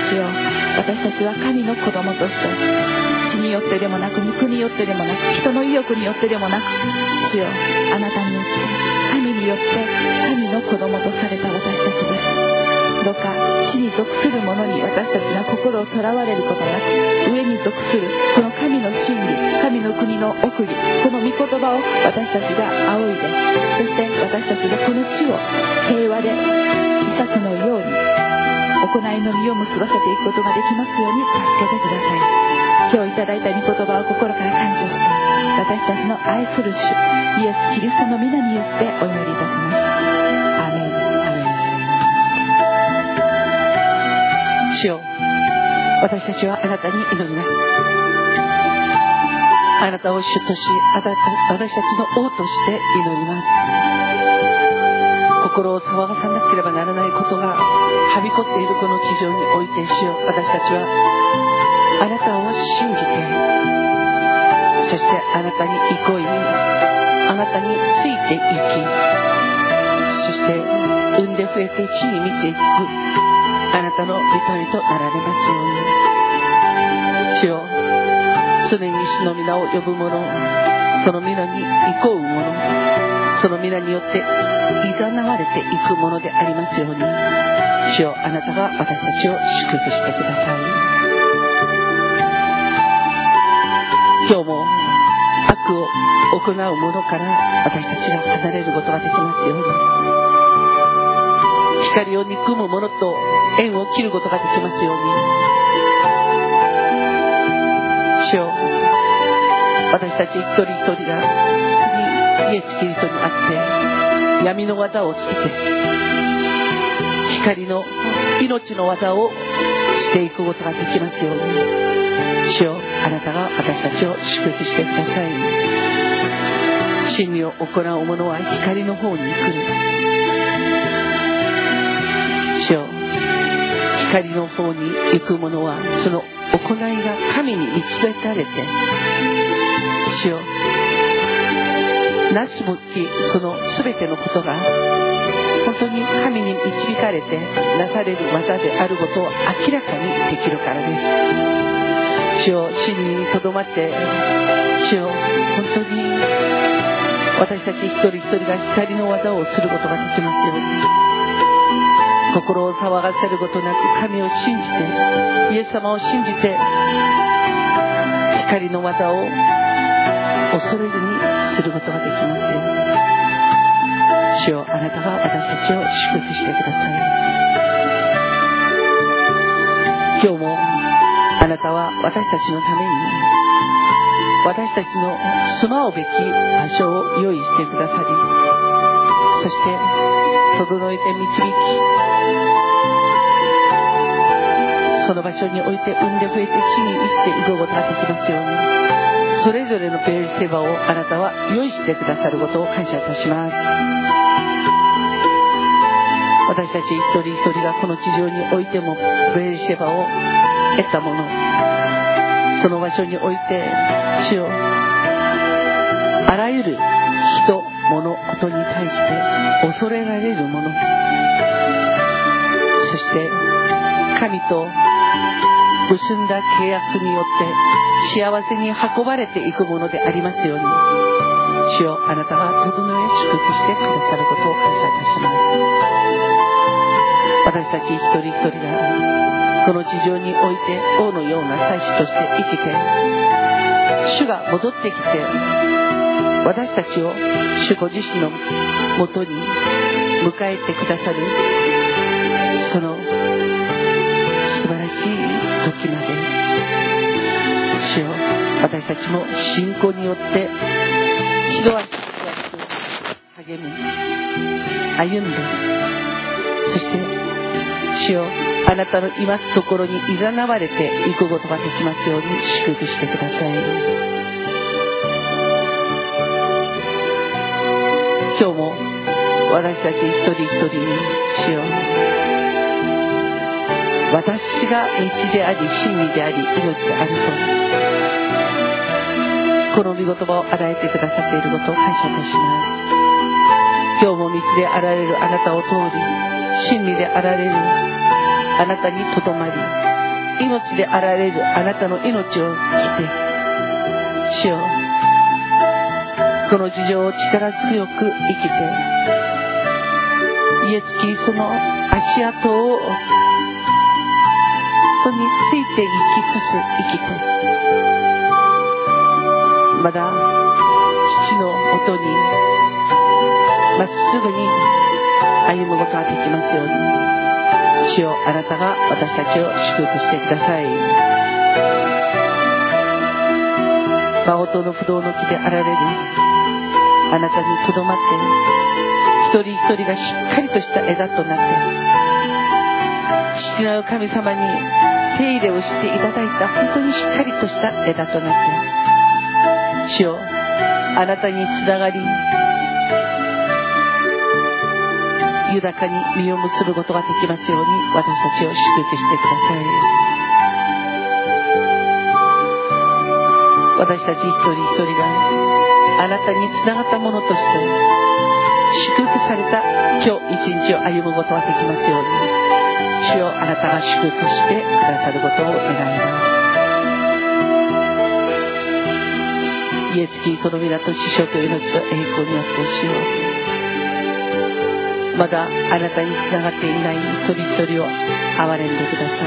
主よ、私たちは神の子供として、血によってでもなく、肉によってでもなく、人の意欲によってでもなく、主よ、あなたによって、神によって神の子供とされた私たちです。どうか地に属するものに私たちが心をとらわれることなく、上に属するこの神の真理、神の国の奥義、この御言葉を私たちが仰いで、そして私たちがこの地を平和でイサクのように行いの実を結ばせていくことができますように助けてください。今日いただいた御言葉を心から感謝して、私たちの愛する主イエス・キリストの皆によってお祈りいたします。アーメン。主よ、私たちはあなたに祈ります。あなたを主とし、私たちの王として祈ります。心を騒がさなければならないことがはびこっているこの地上において、主よ、私たちはあなたを信じて、そしてあなたに憩い、あなたについて行き、そして上産んで増えて地に満ちていくあなたの御霊となられますように。主よ、常に主の皆を呼ぶ者、その皆に憩う者、その皆によって誘われていくものでありますように。主よ、あなたが私たちを祝福してください。今日も悪を行う者から私たちが離れることができますように。光を憎む者と縁を切ることができますように。主よ、私たち一人一人がイエス・キリストにあって闇の技を捨てて光の命の技をしていくことができますように。主よ、あなたが私たちを祝福してください。真理を行う者は光の方に来る。主よ、光の方に行く者はその行いが神に導かれて、主よ、なすべきその全てのことが本当に神に導かれてなされる技であることを明らかにできるからです。主よ、真理にとどまって、主よ、本当に私たち一人一人が光の技をすることができますように。心を騒がせることなく神を信じて、イエス様を信じて、光の技を恐れずにすることができますように。主よ、あなたが私たちを祝福してください。今日もあなたは私たちのために私たちの住まうべき場所を用意してくださり、そして整えて導き、その場所において産んで増えて地に生きていくことができますように。それぞれのベールセバをあなたは用意してくださることを感謝いたします。私たち一人一人がこの地上においてもベールセバを得たもの、その場所において主よ、あらゆる人、物、ことに対して恐れられるもの、そして神と結んだ契約によって幸せに運ばれていくものでありますように。主よ、あなたが整え祝福してくださることを感謝いたします。私たち一人一人がこの地上において王のような祭司として生きて、主が戻ってきて私たちを主ご自身のもとに迎えてくださるその素晴らしい時まで、主よ、私たちも信仰によって一足一足励み歩んで、そして主よ、あなたのいますところにいざなわれていくことができますように祝福してください。今日も私たち一人一人に、主よ、私が道であり真理であり命であると、この御言葉を与えてくださっていることを感謝いたします。今日も道であられるあなたを通り、真理であられるあなたにとどまり、命であられるあなたの命を生きて、主よ、この地上を力強く生きて、イエス・キリストの足跡を本当についていきつつ生きて、まだ父のもとにまっすぐに歩むことができますように。主よ、あなたが私たちを祝福してください。魔法のブドウの木であられるあなたにとどまって、一人一人がしっかりとした枝となって、父なる神様に手入れをしていただいた本当にしっかりとした枝となって、主よ、あなたにつながり豊かに実を結ぶことができますように、私たちを祝福してください。私たち一人一人があなたにつながったものとして祝福された今日一日を歩むことができますように、主よあなたが祝福してくださることを願います。イエス・キリストの皆と死傷と命と栄光によって主よ、まだあなたにつながっていない一人一人を憐れんでくださ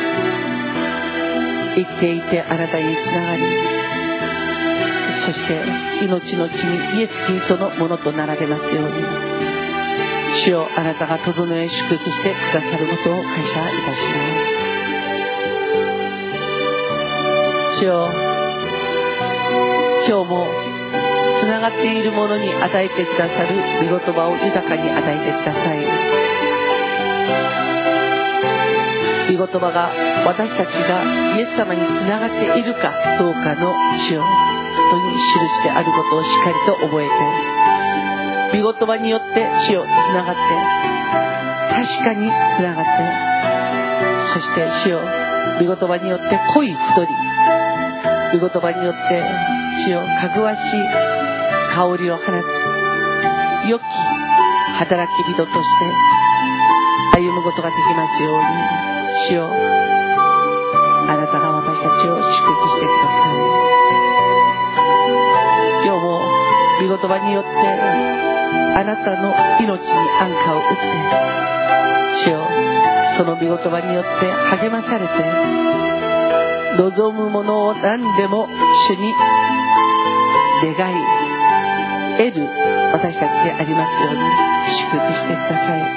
い。生きていてあなたにつながり、そして命の地にイエス・キリストのものとなられますように、主よあなたが整え祝福してくださることを感謝いたします。主よ、今日もつながっているものに与えてくださる御言葉を豊かに与えてください。御言葉が私たちがイエス様につながっているかどうかの主よ、本当に印してあることをしっかりと覚えて、御言葉によって主よつながって、確かにつながって、そして主よ御言葉によって濃い太り、御言葉によって主よかぐわしい香りを放つ良き働き人として歩むことができますように、主よあなたが私たちを祝福してください。今日も御言葉によってあなたの命に安価を打って、主よその御言葉によって励まされて、望むものを何でも主に願い得る私たちでありますように祝福してください。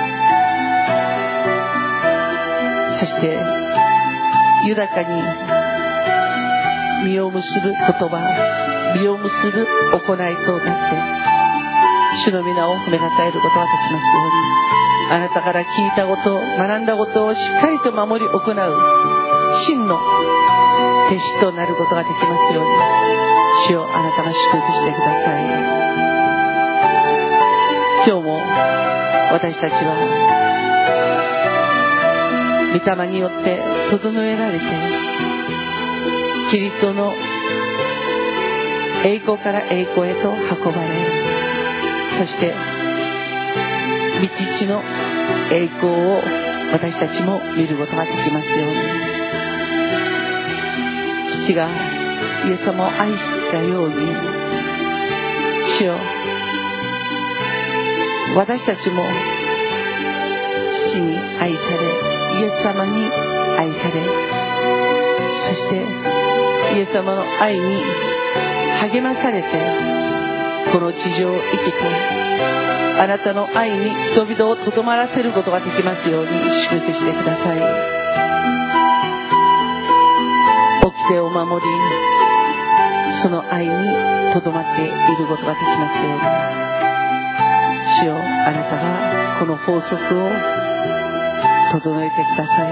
そして豊かに実を結ぶ言葉、実を結ぶ行いとなって、主の皆を褒めたたえることができますように、あなたから聞いたこと、学んだことをしっかりと守り行う真の弟子となることができますように、主よあなたが祝福してください。今日も私たちは御霊によって整えられて、キリストの栄光から栄光へと運ばれ、そして御父の栄光を私たちも見ることができますように、父がイエス様を愛したように、主よ私たちも父に愛され、イエス様に愛され、そしてイエス様の愛に励まされて、この地上を生きてあなたの愛に人々をとどまらせることができますように祝福してください。掟を守り、その愛にとどまっていることができますように、主よあなたがこの法則を整えてください。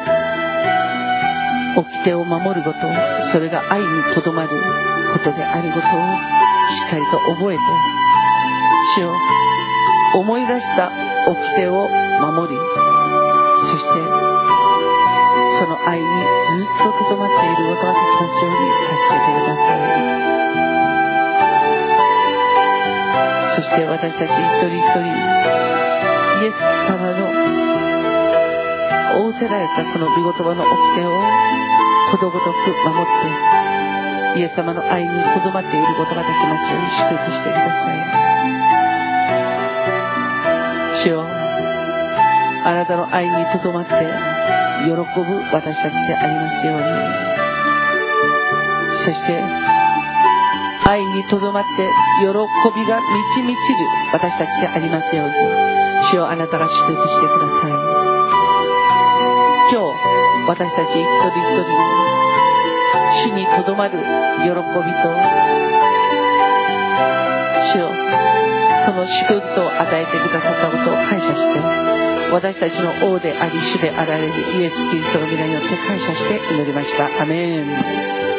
掟を守ること、それが愛にとどまることであることをしっかりと覚えて、主よ思い出した掟を守り、そしてその愛にずっととどまっていることができますように助けてください。そして私たち一人一人、イエス様の仰せられたその御言葉の掟をことごとく守って、イエス様の愛にとどまっていることができますように祝福してください。主よあなたの愛にとどまって喜ぶ私たちでありますように、そして愛にとどまって喜びが満ち満ちる私たちでありますように、主よあなたが祝福してください。今日私たち一人一人に主にとどまる喜びと、主よその祝福と与えてくださったことを感謝して、私たちの王であり主であられるイエス・キリストの皆によって感謝して祈りました。アメン。